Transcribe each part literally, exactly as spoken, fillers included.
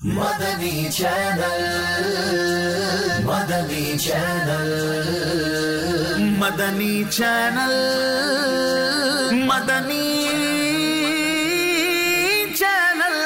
مدنی channel مدنی channel مدنی channel مدنی channel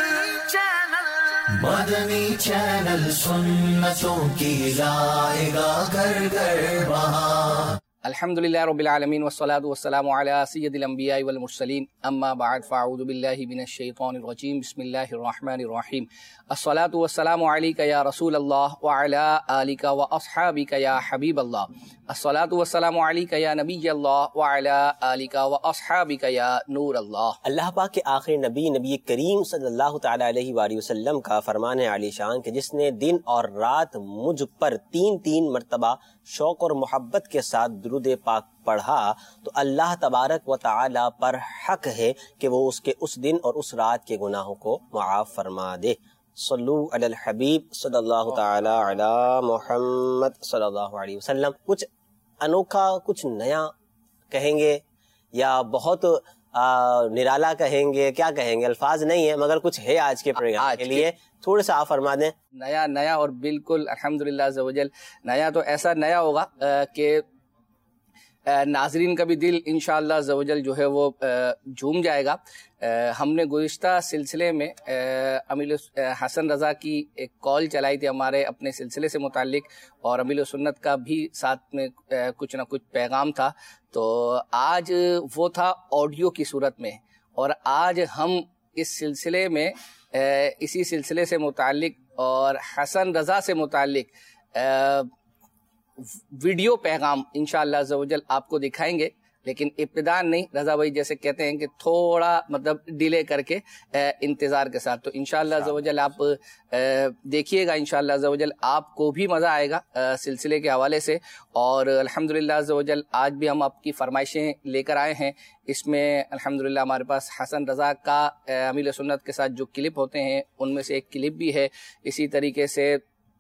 مدنی channel سنتوں کی لائے گا گھر گھر بہار. الحمدللہ رب العالمین والصلاة والسلام علی سید الانبیاء والمرسلین اما بعد فاعوذ باللہ من الشیطان الرجیم بسم اللہ الرحمن الرحیم. الصلاة والسلام علیک یا رسول اللہ وعلی آلک واصحابک یا حبیب اللہ. الصلاة والسلام علیک یا نبی اللہ وعلی آلک واصحابک یا نور اللہ. اللہ پاک کے آخری نبی نبی کریم صلی اللہ تعالی علیہ وآلہ وسلم کا فرمان ہے عالی شان کہ جس نے دن اور رات مجھ پر تین تین مرتبہ شوق اور محبت کے ساتھ درود پاک پڑھا تو اللہ تبارک و تعالی پر حق ہے کہ وہ اس کے اس دن اور اس رات کے گناہوں کو معاف فرما دے. صلو علی الحبیب صلی اللہ تعالی علی محمد صلی اللہ علیہ وسلم. کچھ انوکھا کچھ نیا کہیں گے یا بہت نرالا کہیں گے، کیا کہیں گے، الفاظ نہیں ہے مگر کچھ ہے آج کے پروگرام کے لیے، تھوڑا سا آپ فرما دیں. نیا نیا اور بالکل الحمدللہ عز و جل نیا تو ایسا نیا ہوگا کہ ناظرین کا بھی دل انشاءاللہ عز و جل جو ہے وہ جھوم جائے گا. ہم نے گزشتہ سلسلے میں امیل حسن رضا کی ایک کال چلائی تھی ہمارے اپنے سلسلے سے متعلق، اور امیل سنت کا بھی ساتھ میں کچھ نہ کچھ پیغام تھا. تو آج وہ تھا آڈیو کی صورت میں، اور آج ہم اس سلسلے میں اسی سلسلے سے متعلق اور حسن رضا سے متعلق ویڈیو پیغام انشاءاللہ عز و جل آپ کو دکھائیں گے، لیکن ابتداء نہیں، رضا بھائی جیسے کہتے ہیں کہ تھوڑا مطلب ڈیلے کر کے انتظار کے ساتھ. تو انشاءاللہ عز و جل آپ دیکھیے گا، انشاءاللہ عز و جل آپ کو بھی مزہ آئے گا سلسلے کے حوالے سے. اور الحمدللہ عز و جل آج بھی ہم آپ کی فرمائشیں لے کر آئے ہیں. اس میں الحمدللہ ہمارے پاس حسن رضا کا امیل سنت کے ساتھ جو کلپ ہوتے ہیں ان میں سے ایک کلپ بھی ہے. اسی طریقے سے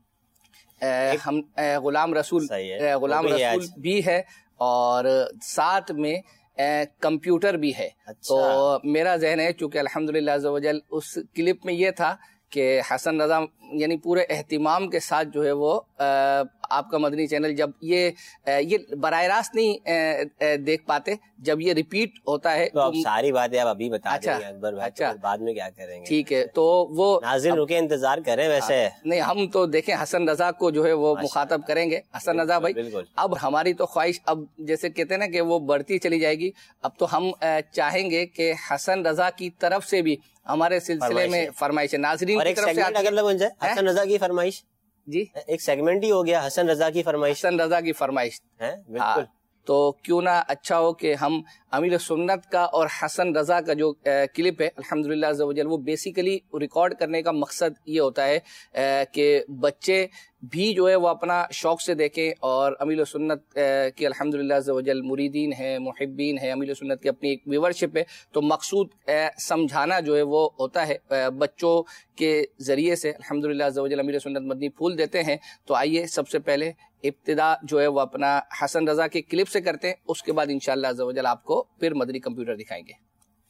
ہم غلام رسول غلام رسول بھی ہے، اور ساتھ میں کمپیوٹر بھی ہے. تو میرا ذہن ہے چونکہ الحمدللہ عز و جل اس کلپ میں یہ تھا کہ حسن رضا یعنی پورے اہتمام کے ساتھ جو ہے وہ آپ کا مدنی چینل جب یہ یہ براہ راست نہیں دیکھ پاتے، جب یہ ریپیٹ ہوتا ہے تو اب ساری باتیں آپ ابھی بتا دیں گے اکبر بھائی، اچھا بعد میں کیا کریں گے؟ ٹھیک ہے. تو وہ ناظرین رکے انتظار کریں. ویسے نہیں، ہم تو دیکھیں حسن رضا کو جو ہے وہ مخاطب کریں گے. حسن رضا بھائی، اب ہماری تو خواہش اب جیسے کہتے ہیں نا کہ وہ بڑھتی چلی جائے گی. اب تو ہم چاہیں گے کہ حسن رضا کی طرف سے بھی ہمارے سلسلے میں فرمائش ناظرین کی طرف سے اگر لگ جائے. حسن رضا کی فرمائش جی ایک سیگمنٹ ہی ہو گیا، حسن رضا کی فرمائش. حسن رضا کی فرمائش ہے بالکل. تو کیوں نہ اچھا ہو کہ ہم امیل سنت کا اور حسن رضا کا جو کلپ ہے الحمدللہ عز و جل وہ بیسیکلی ریکارڈ کرنے کا مقصد یہ ہوتا ہے کہ بچے بھی جو ہے وہ اپنا شوق سے دیکھیں، اور امیل سنت کی الحمدللہ عز و جل مریدین ہیں، محبین ہیں، امیل سنت کی اپنی ایک ویورشپ ہے. تو مقصود سمجھانا جو ہے وہ ہوتا ہے بچوں کے ذریعے سے. الحمدللہ عز و جل امیل سنت مدنی پھول دیتے ہیں. تو آئیے سب سے پہلے ابتدا جو ہے وہ اپنا حسن رضا کے کلپ سے کرتے ہیں، اس کے بعد انشاءاللہ عز و جل آپ کو پھر مدنی کمپیوٹر دکھائیں گے.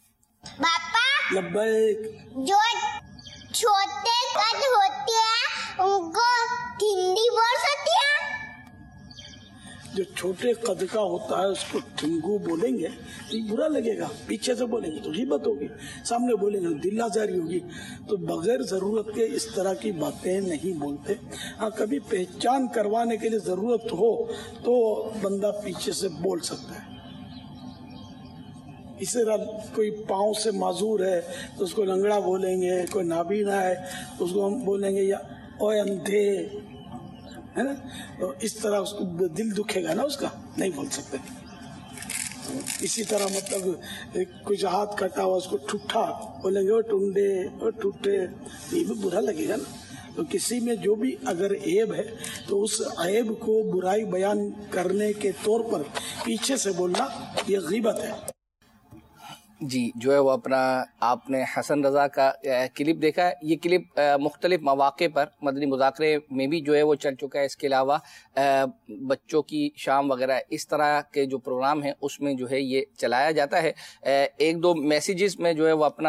باپا جو چھوٹے قد ہوتے ہیں ان کو ٹھنڈی بول سکتی ہے؟ جو چھوٹے قد کا ہوتا ہے اس کو ٹھنگو بولیں گے تو برا لگے گا، پیچھے سے بولیں گے تو غیبت ہوگی، سامنے بولیں گے دل آزاری ہوگی. تو بغیر ضرورت کے اس طرح کی باتیں نہیں بولتے. ہاں کبھی پہچان کروانے کے لیے ضرورت ہو تو بندہ پیچھے سے بول سکتا ہے. اسی طرح کوئی پاؤں سے معذور ہے تو اس کو لنگڑا بولیں گے، کوئی نابینا ہے تو اس کو ہم بولیں گے یا اوے اندھے، ہے نا. تو اس طرح اس کو دل دکھے گا نا، اس کا نہیں بول سکتے. اسی طرح مطلب کچھ ہاتھ کٹا ہوا اس کو ٹھٹھا بولیں گے، وہ ٹنڈے وہ ٹوٹے، یہ بھی برا لگے گا نا. تو کسی میں جو بھی اگر عیب ہے تو اس عیب کو برائی بیان کرنے کے طور پر پیچھے سے بولنا یہ غیبت ہے. جی جو ہے وہ اپنا آپ نے حسن رضا کا کلپ دیکھا ہے. یہ کلپ مختلف مواقع پر مدنی مذاکرے میں بھی جو ہے وہ چل چکا ہے. اس کے علاوہ بچوں کی شام وغیرہ اس طرح کے جو پروگرام ہیں اس میں جو ہے یہ چلایا جاتا ہے. ایک دو میسیجز میں جو ہے وہ اپنا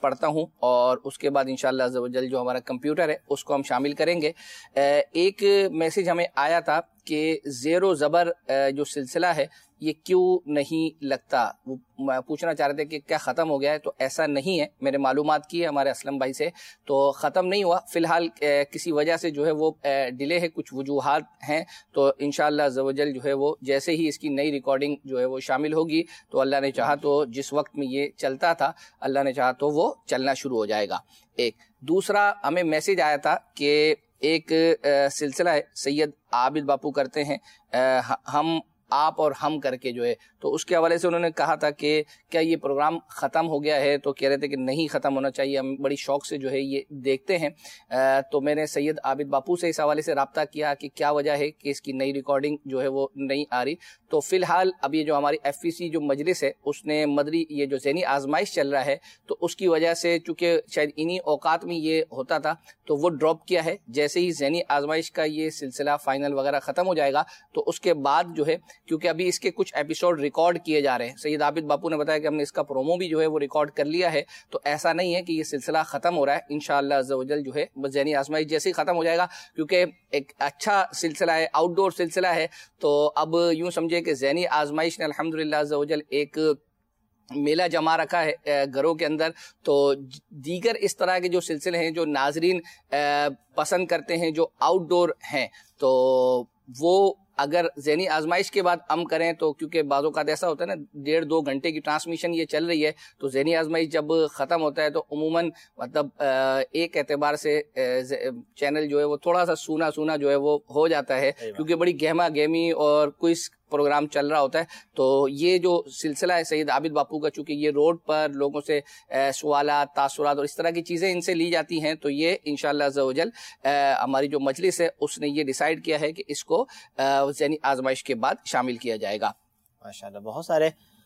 پڑھتا ہوں اور اس کے بعد انشاءاللہ عز و جل جو ہمارا کمپیوٹر ہے اس کو ہم شامل کریں گے. ایک میسیج ہمیں آیا تھا کہ زیر و زبر جو سلسلہ ہے یہ کیوں نہیں لگتا, وہ پوچھنا چاہ رہے تھے کہ کیا ختم ہو گیا ہے. تو ایسا نہیں ہے, میں نے معلومات کی ہے ہمارے اسلم بھائی سے, تو ختم نہیں ہوا فی الحال. کسی وجہ سے جو ہے وہ ڈیلے ہے, کچھ وجوہات ہیں, تو انشاءاللہ عز و جل جو ہے وہ جیسے ہی اس کی نئی ریکارڈنگ جو ہے وہ شامل ہوگی تو اللہ نے چاہا تو جس وقت میں یہ چلتا تھا اللہ نے چاہا تو وہ چلنا شروع ہو جائے گا. ایک دوسرا ہمیں میسیج آیا تھا کہ ایک سلسلہ ہے سید عابد باپو کرتے ہیں ہم آپ اور ہم کر کے جو ہے, تو اس کے حوالے سے انہوں نے کہا تھا کہ کیا یہ پروگرام ختم ہو گیا ہے, تو کہہ رہے تھے کہ نہیں ختم ہونا چاہیے, ہم بڑی شوق سے جو ہے یہ دیکھتے ہیں. تو میں نے سید عابد باپو سے اس حوالے سے رابطہ کیا کہ کیا وجہ ہے کہ اس کی نئی ریکارڈنگ جو ہے وہ نہیں آ رہی. تو فی الحال اب یہ جو ہماری ایف پی سی جو مجلس ہے اس نے مدری یہ جو ذہنی آزمائش چل رہا ہے تو اس کی وجہ سے چونکہ شاید انہی اوقات میں یہ ہوتا تھا تو وہ ڈراپ کیا ہے. جیسے ہی ذہنی آزمائش کا یہ سلسلہ فائنل وغیرہ ختم ہو جائے گا تو اس کے بعد جو ہے, کیونکہ ابھی اس کے کچھ ایپیسوڈ ریکارڈ کیے جا رہے ہیں, سید عابد باپو نے بتایا کہ ہم نے اس کا پرومو بھی جو ہے وہ ریکارڈ کر لیا ہے, تو ایسا نہیں ہے کہ یہ سلسلہ ختم ہو رہا ہے. انشاءاللہ عز و جل جو ہے ذہنی آزمائش جیسے ہی ختم ہو جائے گا, کیونکہ ایک اچھا سلسلہ ہے, آؤٹ ڈور سلسلہ ہے, تو اب یوں سمجھے کہ ذہنی آزمائش نے الحمدللہ عز و جل ایک میلہ جما رکھا ہے گھروں کے اندر. تو دیگر اس طرح کے جو سلسلے ہیں جو ناظرین پسند کرتے ہیں جو آؤٹ ڈور ہیں, تو وہ اگر ذہنی آزمائش کے بعد ہم کریں تو کیونکہ بعض اوقات ایسا ہوتا ہے نا ڈیڑھ دو گھنٹے کی ٹرانسمیشن یہ چل رہی ہے, تو ذہنی آزمائش جب ختم ہوتا ہے تو عموماً مطلب ایک اعتبار سے چینل جو ہے وہ تھوڑا سا سونا سونا جو ہے وہ ہو جاتا ہے, کیونکہ بڑی گہما گہمی اور کوئز پروگرام چل رہا ہوتا ہے. تو یہ جو سلسلہ ہے سید عابد باپو کا, چونکہ یہ روڈ پر لوگوں سے سوالات تاثرات اور اس طرح کی چیزیں ان سے لی جاتی ہیں, تو یہ انشاءاللہ عز و جل ہماری جو مجلس ہے اس نے یہ ڈیسائیڈ کیا ہے کہ اس کو ذہنی آزمائش کے بعد شامل کیا جائے گا. ماشاءاللہ بہت سارے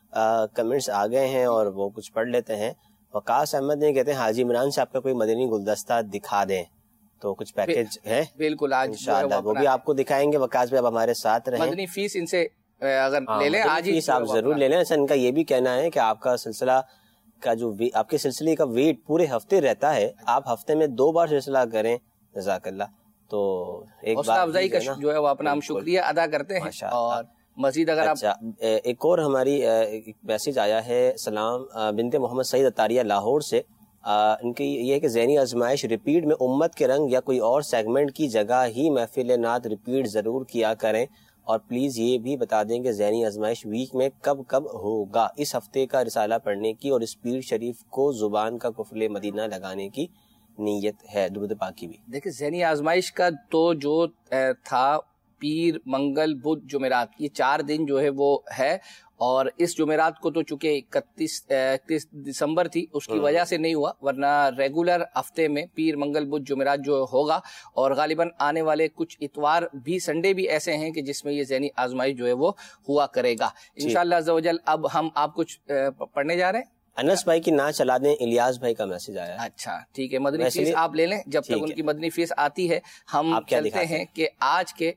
کمنٹس آ گئے ہیں اور وہ کچھ پڑھ لیتے ہیں. وقاص احمد نے کہتے ہیں حاجی عمران صاحب کا کوئی مدنی گلدستہ دکھا دیں, تو کچھ پیکج ہے بالکل آج انشاءاللہ وہ بھی آپ کو دکھائیں گے. وقاص بھی اب ہمارے ساتھ رہیں, مدنی فیس ان سے اگر لے لیں آج ہی آپ ضرور لے لیں. ان کا یہ بھی کہنا ہے کہ آپ کا سلسلہ کا جو آپ کے سلسلے کا ویٹ پورے ہفتے رہتا ہے, آپ ہفتے میں دو بار سلسلہ کریں جزاک اللہ. تو ایک حوصلہ افزائی کا جو ہے وہ اپنا ہم شکریہ ادا کرتے ہیں. اور مزید اگر اچھا ایک اور ہماری میسج آیا ہے سلام بنت محمد سعید اتاریہ لاہور سے. ان کی یہ ہے کہ ذہنی آزمائش ریپیٹ میں امت کے رنگ یا کوئی اور سیگمنٹ کی جگہ ہی محفل نعت ریپیٹ ضرور کیا کریں, اور پلیز یہ بھی بتا دیں کہ ذہنی آزمائش ویک میں کب کب ہوگا. اس ہفتے کا رسالہ پڑھنے کی اور اسپیڈ شریف کو زبان کا قفل مدینہ لگانے کی نیت ہے. درود پاکی بھی دیکھیں ذہنی آزمائش کا تو جو تھا پیر منگل بدھ جمعرات یہ چار دن جو ہے وہ ہے, اور اس جمعرات کو تو چونکہ اکتیس اکتیس دسمبر تھی اس کی وجہ سے نہیں ہوا, ورنہ ریگولر ہفتے میں پیر منگل بدھ جمعرات جو ہوگا. اور غالباً آنے والے کچھ اتوار بھی سنڈے بھی ایسے ہیں کہ جس میں یہ ذہنی آزمائش جو ہے وہ ہوا کرے گا انشاءاللہ عز و جل. اب ہم آپ کچھ پڑھنے جا رہے ہیں. انس بھائی کی نہ چلا دیں, الیاس بھائی کا میسج آیا. اچھا ٹھیک ہے, مدنی فیس آپ لے لیں جب تک ان کی مدنی فیس آتی ہے. ہم چلتے ہیں کہ آج کے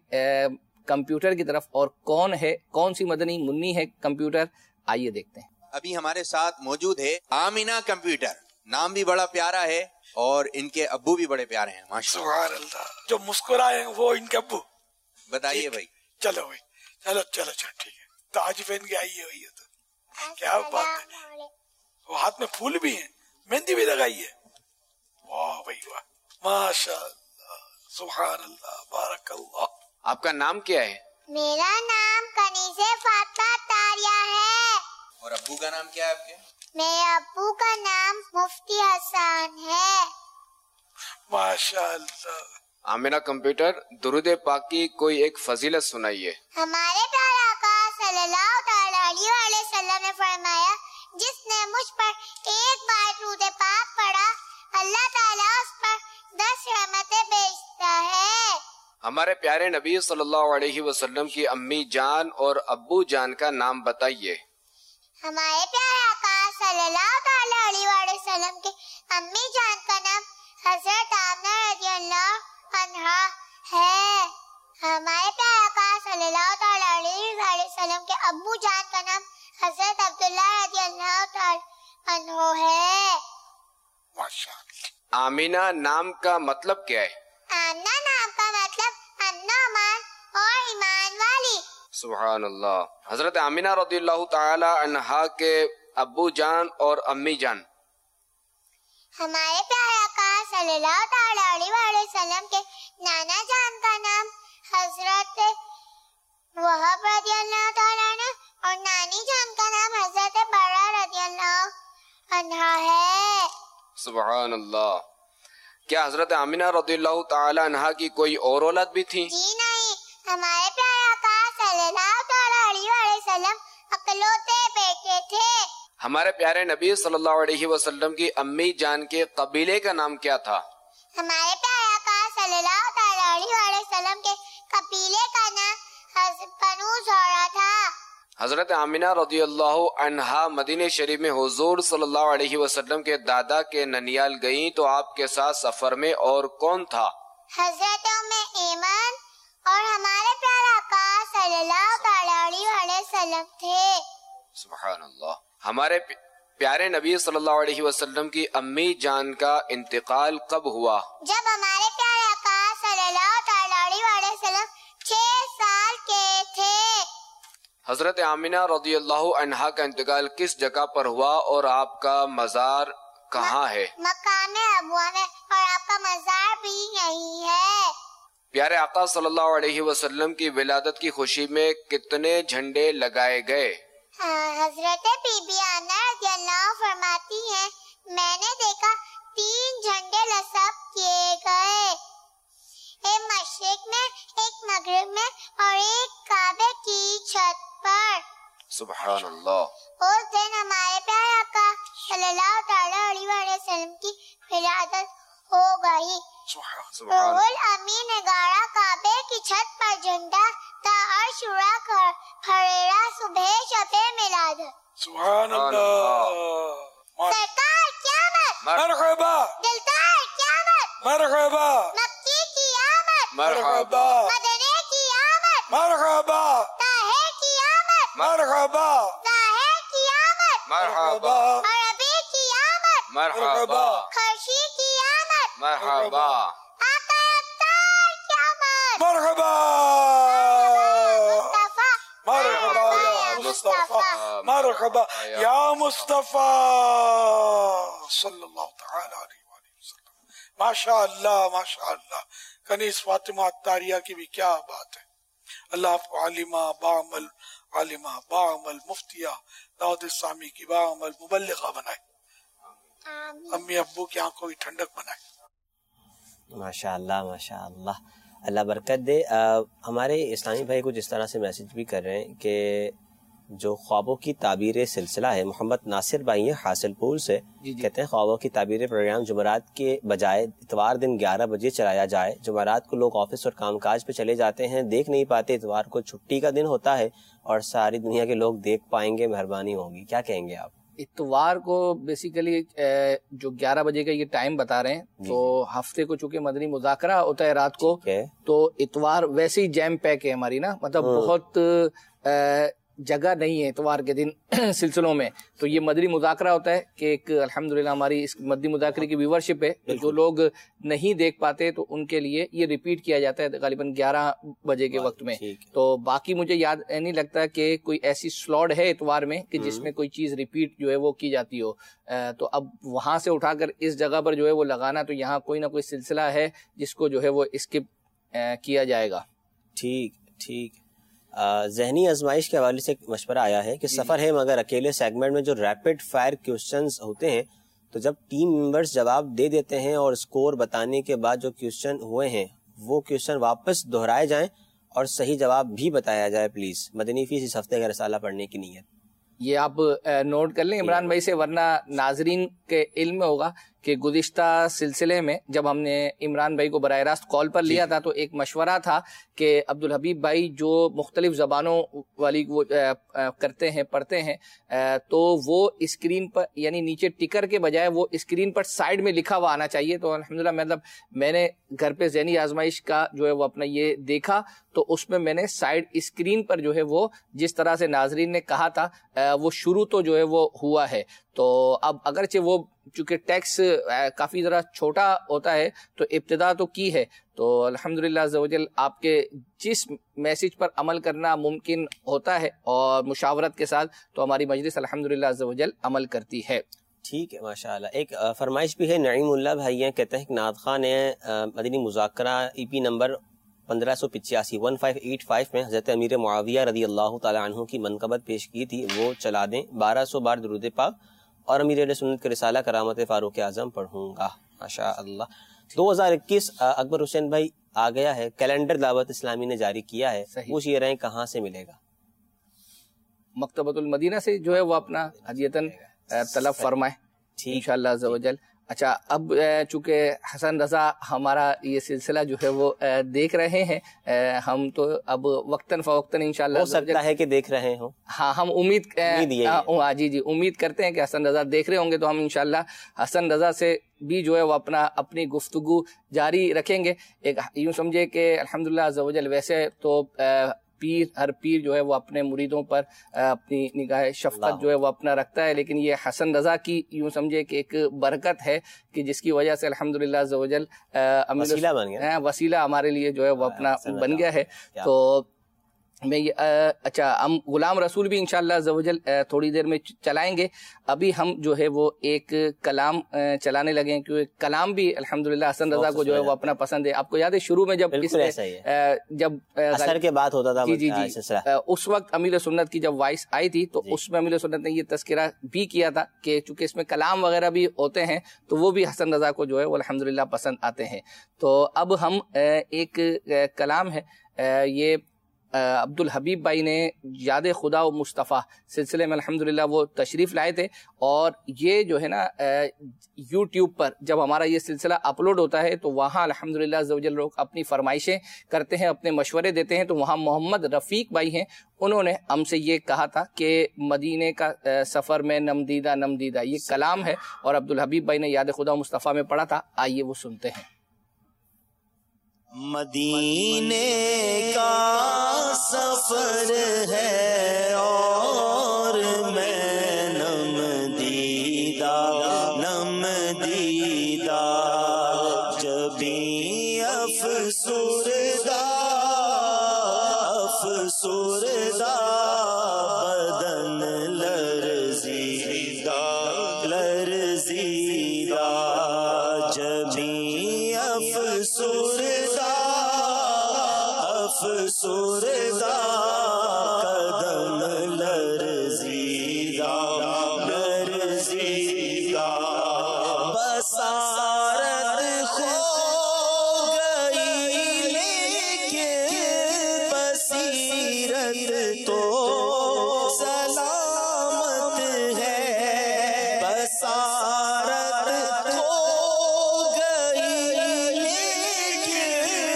کمپیوٹر کی طرف, اور کون ہے کون سی مدنی منی ہے کمپیوٹر, آئیے دیکھتے ہیں. ابھی ہمارے ساتھ موجود ہے آمینہ کمپیوٹر, نام بھی بڑا پیارا ہے اور ان کے ابو بھی بڑے پیارے ہیں ماشاء سبحان اللہ. جو مسکرائے وہ ان کے ابو. بتائیے بھائی. چلو بھائی چلو چلو چلو ٹھیک ہے. تاج پہن کے آئیے ہوئی ہے تو کیا بات ہے. وہ ہاتھ میں پھول بھی ہیں, مہندی بھی لگائی ہے. واہ بھائی واہ, ماشاء اللہ, سبحان اللہ, بارک اللہ. آپ کا نام کیا ہے؟ میرا نام کنیز فاطمہ تاریہ ہے. اور ابو کا نام کیا ہے آپ کے؟ میرے ابو کا نام مفتی حسان ہے. ماشاء اللہ. آمینہ کمپیوٹر درود پاک کی کوئی ایک فضیلت سنائیے. ہمارے پیارے آقا صلی اللہ تعالی علیہ وسلم نے فرمایا, جس نے مجھ پر ایک بار درود پاک پڑھا اللہ تعالیٰ اس پر دس رحمتیں بھیجتا ہے. ہمارے پیارے نبی صلی اللہ علیہ وسلم کی امی جان اور ابو جان کا نام بتائیے. ہمارے پیارے آقا صلی اللہ تعالی علیہ وسلم کی امی جان کا نام حضرت آمنہ رضی اللہ عنہا ہے. ہمارے پیارے آقا صلی اللہ تعالی علیہ وسلم کے ابو جان کا نام حضرت عبداللہ رضی اللہ تعالی عنہ ہے. ماشاءاللہ. آمینہ نام کا مطلب کیا ہے؟ آمنہ نام کا مطلب امن و امان اور ایمان والی. سبحان اللہ. حضرت آمینہ رضی اللہ تعالی عنہا کے ابو جان اور امی جان. ہمارے پیارے آقا صلی اللہ تعالی علیہ وآلہ وسلم کے نانا جان کا نام حضرت وہب رضی اللہ تعالیٰ عنہ اور نانی جان کا نام حضرت برہ رضی اللہ عنہ ہے. سبحان اللہ. کیا حضرت آمینہ رضی اللہ تعالی عنہا کی کوئی اور اولاد بھی تھی؟ جی نہیں، ہمارے پیارے آقا صلی اللہ تعالی علیہ وآلہ وسلم اکلوتے بیٹے تھے. ہمارے پیارے نبی صلی اللہ علیہ وسلم کی امی جان کے قبیلے کا نام کیا تھا؟ ہمارے پیارے آقا صلی اللہ تعالی علیہ وآلہ وسلم کے قبیلے کا نام بنو زہرہ تھا. حضرت آمینہ رضی اللہ عنہا مدینہ شریف میں حضور صلی اللہ علیہ وسلم کے دادا کے ننیال گئیں تو آپ کے ساتھ سفر میں اور کون تھا؟ حضرت ام ایمن اور ہمارے پیارے آقا صلی اللہ تعالی علیہ وآلہ وسلم تھے. سبحان اللہ. ہمارے پیارے نبی صلی اللہ علیہ وسلم کی امی جان کا انتقال کب ہوا؟ جب ہمارے پیارے آقا صلی اللہ تعالی علیہ وآلہ وسلم چھ سال کے تھے. حضرت آمینہ رضی اللہ عنہا کا انتقال کس جگہ پر ہوا اور آپ کا مزار کہاں ہے؟ مقام ابوا میں، اور آپ کا مزار بھی یہی ہے. پیارے آقا صلی اللہ علیہ وسلم کی ولادت کی خوشی میں کتنے جھنڈے لگائے گئے؟ حضرت بی بی آمنہ رضی اللہ فرماتی ہیں میں نے دیکھا تین جھنڈے نصب کیے گئے، ایک مشرق میں، ایک مغرب میں اور ایک کعبے کی چھت پر. سبحان اللہ. اس دن ہمارے پیارے آقا صلی اللہ تعالی علیہ وآلہ وسلم کی ولادت ہو گئی. روح الامین نے گاڑا کعبے کی چھت پر جھنڈا تا عرش اڑا کر پھریرا صبح شب میلاد. سبحان اللہ. سرکار قیامت، مرحبا. دلدار قیامت، مرحبا. مکی کی آمد، مرحبا. مدنی کی آمد، مرحبا. طاہر کی آمد، مرحبا. طاہر کی آمد، مرحبا. عربی کی آمد، مرحبا. خرشی کی آمد، مرحبا. آقا ابتار کی آمد. مرحبا. مصطفیٰ، مرحبا یا مصطفیٰ. مرحبا یا مصطفیٰ صلی اللہ تعالی علیہ وآلہ وسلم. ماشاء اللہ ماشاء اللہ. کنیز فاطمہ عطاریہ کی بھی کیا بات ہے. اللہ آپ کو عالمہ باعمل، عالمہ باعمل مفتیہ، داؤد السامی کی باعمل مبلغہ بنائے. امی ابو کی آنکھوں کی ٹھنڈک بنائے. ماشاء اللہ ماشاء اللہ. اللہ برکت دے. ہمارے اسلامی بھائی کچھ اس طرح سے میسج بھی کر رہے ہیں کہ جو خوابوں کی تعبیر سلسلہ ہے، محمد ناصر بھائی ہیں حاصل پور سے، جی جی. کہتے ہیں خوابوں کی تعبیر پروگرام جمعرات کے بجائے اتوار دن گیارہ بجے چلایا جائے. جمعرات کو لوگ آفس اور کام کاج پہ چلے جاتے ہیں، دیکھ نہیں پاتے. اتوار کو چھٹی کا دن ہوتا ہے اور ساری دنیا کے لوگ دیکھ پائیں گے. مہربانی ہوگی. کیا کہیں گے آپ؟ اتوار کو بیسیکلی جو گیارہ بجے کا یہ ٹائم بتا رہے ہیں تو ہفتے کو چونکہ مدنی مذاکرہ ہوتا ہے رات کو، تو اتوار ویسے ہی جیم پیک ہے ہماری نا، مطلب بہت جگہ نہیں ہے اتوار کے دن سلسلوں میں. تو یہ مدنی مذاکرہ ہوتا ہے کہ ایک الحمدللہ ہماری اس مدنی مذاکرے کی ویورشپ ہے، تو جو لوگ نہیں دیکھ پاتے تو ان کے لیے یہ ریپیٹ کیا جاتا ہے غالباً گیارہ بجے کے وقت میں. تو باقی مجھے یاد نہیں لگتا کہ کوئی ایسی سلاٹ ہے اتوار میں کہ جس میں کوئی چیز ریپیٹ جو ہے وہ کی جاتی ہو. تو اب وہاں سے اٹھا کر اس جگہ پر جو ہے وہ لگانا، تو یہاں کوئی نہ کوئی سلسلہ ہے جس کو جو ہے وہ اسکپ کیا جائے گا. ٹھیک ٹھیک. ذہنی آزمائش کے حوالے سے ایک مشورہ آیا ہے کہ سفر ہے مگر اکیلے سیگمنٹ میں جو ریپڈ فائر کوسچنز ہوتے ہیں، تو جب ٹیم ممبرز جواب دے دیتے ہیں اور اسکور بتانے کے بعد جو کوسچن ہوئے ہیں وہ کوسچن واپس دہرائے جائیں اور صحیح جواب بھی بتایا جائے پلیز. مدنی فیس اس ہفتے کا رسالہ پڑھنے کی نیت. یہ آپ نوٹ کر لیں عمران بھائی سے، ورنہ ناظرین کے علم میں ہوگا کہ گزشتہ سلسلے میں جب ہم نے عمران بھائی کو براہ راست کال پر لیا تھا تو ایک مشورہ تھا کہ عبدالحبیب بھائی جو مختلف زبانوں والی وہ کرتے ہیں پڑھتے ہیں تو وہ اسکرین پر یعنی نیچے ٹکر کے بجائے وہ اسکرین پر سائڈ میں لکھا ہوا آنا چاہیے. تو الحمدللہ مطلب میں نے گھر پہ ذہنی آزمائش کا جو ہے وہ اپنا یہ دیکھا تو اس میں میں نے سائڈ اسکرین پر جو ہے وہ جس طرح سے ناظرین نے کہا تھا وہ شروع تو جو ہے وہ ہوا ہے. تو اب اگرچہ وہ چونکہ ٹیکس کافی ذرا چھوٹا ہوتا ہے تو ابتدا تو کی ہے، تو الحمدللہ عز و جل آپ کے جس میسج پر عمل کرنا ممکن ہوتا ہے اور مشاورت کے ساتھ، تو ہماری مجلس الحمدللہ عز و جل عمل کرتی ہے۔ ٹھیک ہے، ماشاءاللہ۔ ایک فرمائش بھی ہے، نعیم اللہ بھائی ہیں، کہتے ہیں کہ نعت خواہ نے مدنی مذاکرہ ای پی نمبر پندرہ سو پچاسی ون فائیو ایٹ فائیو میں حضرت امیر معاویہ رضی اللہ تعالیٰ عنہ کی منقبت پیش کی تھی، وہ چلا دیں۔ بارہ سو بار درود پاک اور امیر اہل سنت کے رسالہ کرامت فاروق اعظم پڑھوں گا ماشاء اللہ۔ دو ہزار اکیس اکبر حسین بھائی آ گیا ہے، کیلنڈر دعوت اسلامی نے جاری کیا ہے، پوچھ یہ رہے ہیں کہاں سے ملے گا؟ مکتبۃ المدینہ سے جو ہے وہ اپنا ہدیتاً طلب فرمائے انشاءاللہ عز و جل۔ اچھا، اب چونکہ حسن رضا ہمارا یہ سلسلہ جو ہے وہ دیکھ رہے ہیں، ہم تو اب وقتاً فوقتاً انشاءاللہ ہو سکتا ہے کہ دیکھ رہے ہوں، ہاں ہم امید جی جی امید کرتے ہیں کہ حسن رضا دیکھ رہے ہوں گے، تو ہم انشاءاللہ حسن رضا سے بھی جو ہے وہ اپنا اپنی گفتگو جاری رکھیں گے۔ ایک یوں سمجھے کہ الحمدللہ عز و جل ویسے تو پیر ہر پیر جو ہے وہ اپنے مریدوں پر اپنی نگاہ شفقت جو ہے وہ اپنا رکھتا ہے، لیکن یہ حسن رضا کی یوں سمجھے کہ ایک برکت ہے کہ جس کی وجہ سے الحمدللہ عز و جل وسیلہ بن گیا، وسیلہ ہمارے لیے جو ہے وہ اپنا بن گیا ہے۔ تو میں یہ اچھا ہم غلام رسول بھی انشاءاللہ عز و جل تھوڑی دیر میں چلائیں گے۔ ابھی ہم جو ہے وہ ایک کلام چلانے لگے ہیں، کیونکہ کلام بھی الحمدللہ حسن رضا کو جو ہے وہ اپنا پسند ہے۔ آپ کو یاد ہے شروع میں جب جب اثر کے بعد ہوتا تھا جی جی جی اس وقت امیر سنت کی جب وائس آئی تھی تو اس میں امیر سنت نے یہ تذکرہ بھی کیا تھا کہ چونکہ اس میں کلام وغیرہ بھی ہوتے ہیں تو وہ بھی حسن رضا کو جو ہے وہ الحمدللہ پسند آتے ہیں۔ تو اب ہم ایک کلام ہے، یہ عبد الحبیب بھائی نے یاد خدا و مصطفیٰ سلسلے میں الحمدللہ وہ تشریف لائے تھے، اور یہ جو ہے نا یوٹیوب پر جب ہمارا یہ سلسلہ اپلوڈ ہوتا ہے تو وہاں الحمدللہ عز و جل لوگ اپنی فرمائشیں کرتے ہیں، اپنے مشورے دیتے ہیں۔ تو وہاں محمد رفیق بھائی ہیں، انہوں نے ہم سے یہ کہا تھا کہ مدینے کا سفر میں نمدیدہ نمدیدہ، یہ کلام ہے اور عبد الحبیب بھائی نے یاد خدا و مصطفیٰ میں پڑھا تھا، آئیے وہ سنتے ہیں۔ مدینے کا سفر ہے اور میں نم دیدہ نم دیدہ، جبیں افسردہ افسردہ بدن لرزیدہ لرزیدہ، جبیں افسردہ افسردہ قدم لرزیدہ لرزیدہ، بصارت کھو گئی لیکن بصیرت تو سلامت ہے، بصارت کھو گئی لیکن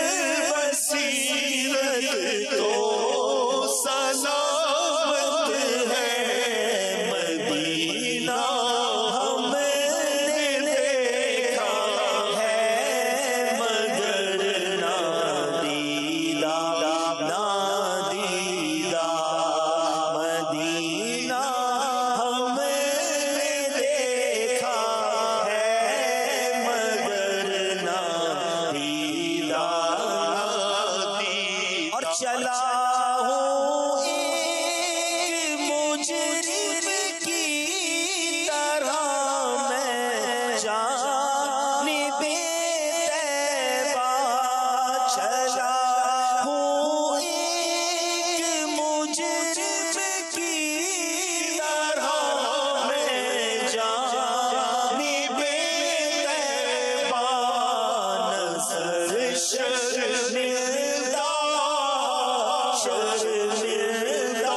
بصیرت تو سلامت ہے، مدینہ ہم نے دیکھا ہے مگر نادیدہ نادیدہ، مدینہ ہم نے دیکھا ہے مگر نادیدہ نادیدہ، اور چلا ہوں ایک مجرم کی طرح میں جانب طیبہ، چلا ہوں ایک مجرم کی طرح میں جانب طیبہ، نظر شرمندہ شرمندہ،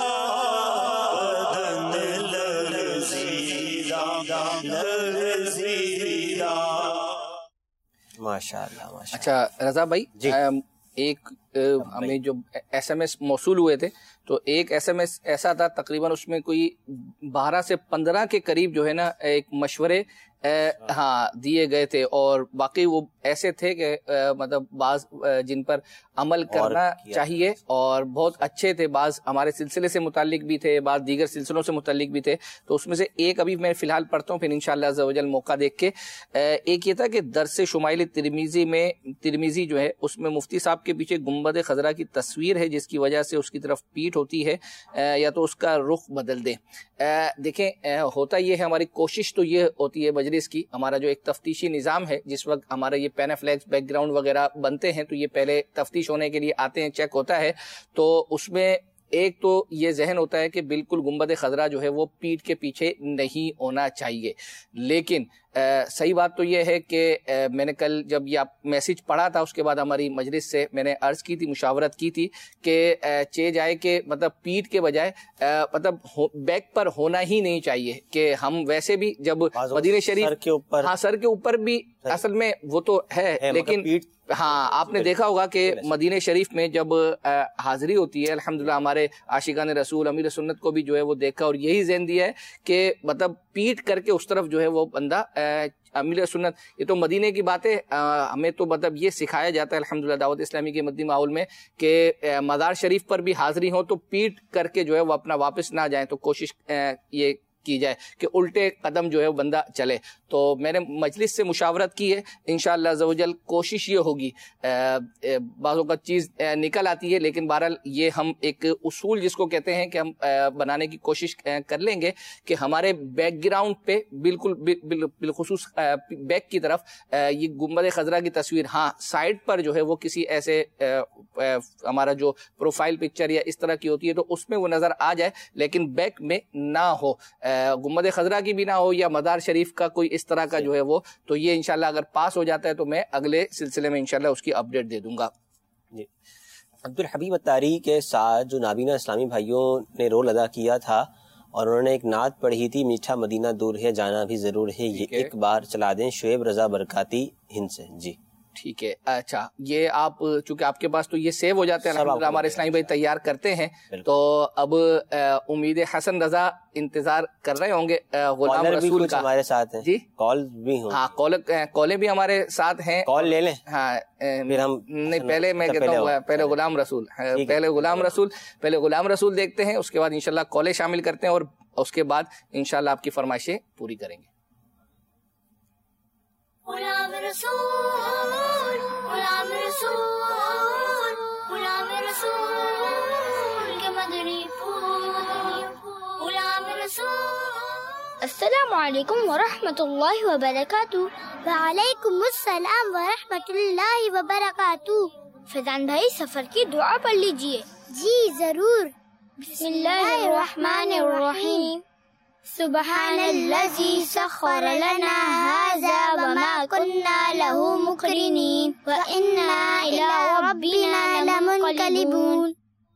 بدن لرزیدہ لرزیدہ۔ ماشاء اللہ ماشاء اچھا رضا بھائی، جی۔ ایک ہمیں جو ایس ایم ایس موصول ہوئے تھے تو ایک ایس ایم ایس ایسا تھا تقریباً اس میں کوئی بارہ سے پندرہ کے قریب جو ہے نا ایک مشورے ہاں دیے گئے تھے، اور باقی وہ ایسے تھے کہ مطلب بعض جن پر عمل کرنا چاہیے اور بہت اچھے تھے، بعض ہمارے سلسلے سے متعلق بھی تھے، بعض دیگر سلسلوں سے متعلق بھی تھے. تو اس میں سے ایک ابھی میں فی الحال پڑھتا ہوں، پھر انشاءاللہ عز و جل موقع دیکھ کے. ایک یہ تھا کہ درس شمائل ترمیزی میں ترمیزی جو ہے اس میں مفتی صاحب کے پیچھے گنبد خضرا کی تصویر ہے، جس کی وجہ سے اس کی طرف پیٹ ہوتی ہے، یا تو اس کا رخ بدل دیں. دیکھیں ہوتا یہ ہے، ہماری کوشش تو یہ ہوتی ہے مجلس کی، ہمارا جو ایک تفتیشی نظام ہے، جس وقت ہمارا یہ پینافلیکس بیک گراؤنڈ وغیرہ بنتے ہیں تو یہ پہلے تفتیش ہونے کے لیے آتے ہیں، چیک ہوتا ہے. تو اس میں ایک تو یہ ذہن ہوتا ہے کہ بالکل گنبد خضرا جو ہے وہ پیٹھ کے پیچھے نہیں ہونا چاہیے. لیکن صحیح بات تو یہ ہے کہ میں نے کل جب یہ میسیج پڑھا تھا، اس کے بعد ہماری مجلس سے میں نے عرض کی تھی، مشاورت کی تھی کہ چے جائے کہ مطلب پیٹھ کے بجائے مطلب بیک پر ہونا ہی نہیں چاہیے. کہ ہم ویسے بھی جب مدینہ شریف کے اوپر، ہاں سر کے اوپر بھی اصل میں وہ تو ہے، لیکن ہاں آپ نے دیکھا ہوگا کہ مدینہ شریف میں جب حاضری ہوتی ہے، الحمدللہ ہمارے عاشقان رسول امیر سنت کو بھی جو ہے وہ دیکھا اور یہی ذہن دیا ہے کہ مطلب پیٹ کر کے اس طرف جو ہے وہ بندہ امیر سنت. یہ تو مدینے کی بات ہے، ہمیں تو مطلب یہ سکھایا جاتا ہے الحمدللہ دعوت اسلامی کے مدنی ماحول میں کہ مزار شریف پر بھی حاضری ہو تو پیٹ کر کے جو ہے وہ اپنا واپس نہ جائیں، تو کوشش یہ کی جائے کہ الٹے قدم جو ہے وہ بندہ چلے. تو میں نے مجلس سے مشاورت کی ہے، انشاءاللہ عز و جل کوشش یہ ہوگی، بعض اوقات چیز نکل آتی ہے، لیکن بہرحال یہ ہم ایک اصول جس کو کہتے ہیں کہ ہم بنانے کی کوشش کر لیں گے کہ ہمارے بیک گراؤنڈ پہ بالکل بالخصوص بیک کی طرف یہ گنبد خضرا کی تصویر، ہاں سائڈ پر جو ہے وہ کسی ایسے ہمارا جو پروفائل پکچر یا اس طرح کی ہوتی ہے تو اس میں وہ نظر آ جائے، لیکن بیک میں نہ ہو، گنبد خضرا کی بھی نہ ہو یا مزار شریف کا کوئی اس طرح کا جو ہے وہ. تو یہ انشاءاللہ اگر پاس ہو جاتا ہے تو میں اگلے سلسلے میں انشاءاللہ اس کی اپڈیٹ دے دوں گا. جی عبدالحبیب اتاری کے ساتھ جو نابینا اسلامی بھائیوں نے رول ادا کیا تھا اور انہوں نے ایک نعت پڑھی تھی، میٹھا مدینہ دور ہے جانا بھی ضرور ہے، یہ ایک بار چلا دیں شعیب رضا برکاتی ہند سے. جی ٹھیک ہے. اچھا یہ آپ چونکہ آپ کے پاس تو یہ سیو ہو جاتے ہیں، الحمدللہ ہمارے اسلامی بھائی تیار کرتے ہیں، تو اب امید حسن رضا انتظار کر رہے ہوں گے غلام رسول کا. ہمارے ساتھ ہیں جی، کال بھی ہوں، ہاں کالیں بھی ہمارے ساتھ ہیں، کال لے لیں. ہاں پھر ہم نہیں، پہلے میں کہتا ہوں پہلے غلام رسول پہلے غلام رسول پہلے غلام رسول دیکھتے ہیں، اس کے بعد انشاءاللہ کالیں شامل کرتے ہیں اور اس کے بعد انشاءاللہ آپ کی فرمائشیں پوری کریں گے. غلام رسول غلام رسول غلام رسول کے مدنی پھول غلام رسول. السلام علیکم ورحمۃ اللہ وبرکاتہ. وعلیکم السلام ورحمۃ اللہ وبرکاتہ. فیضان بھائی سفر کی دعا پڑھ لیجئے. جی ضرور. بسم اللہ الرحمن الرحیم. سبحان الذي سخر لنا هذا وما كنا له مقرنين وإنا إلى ربنا لمنقلبون.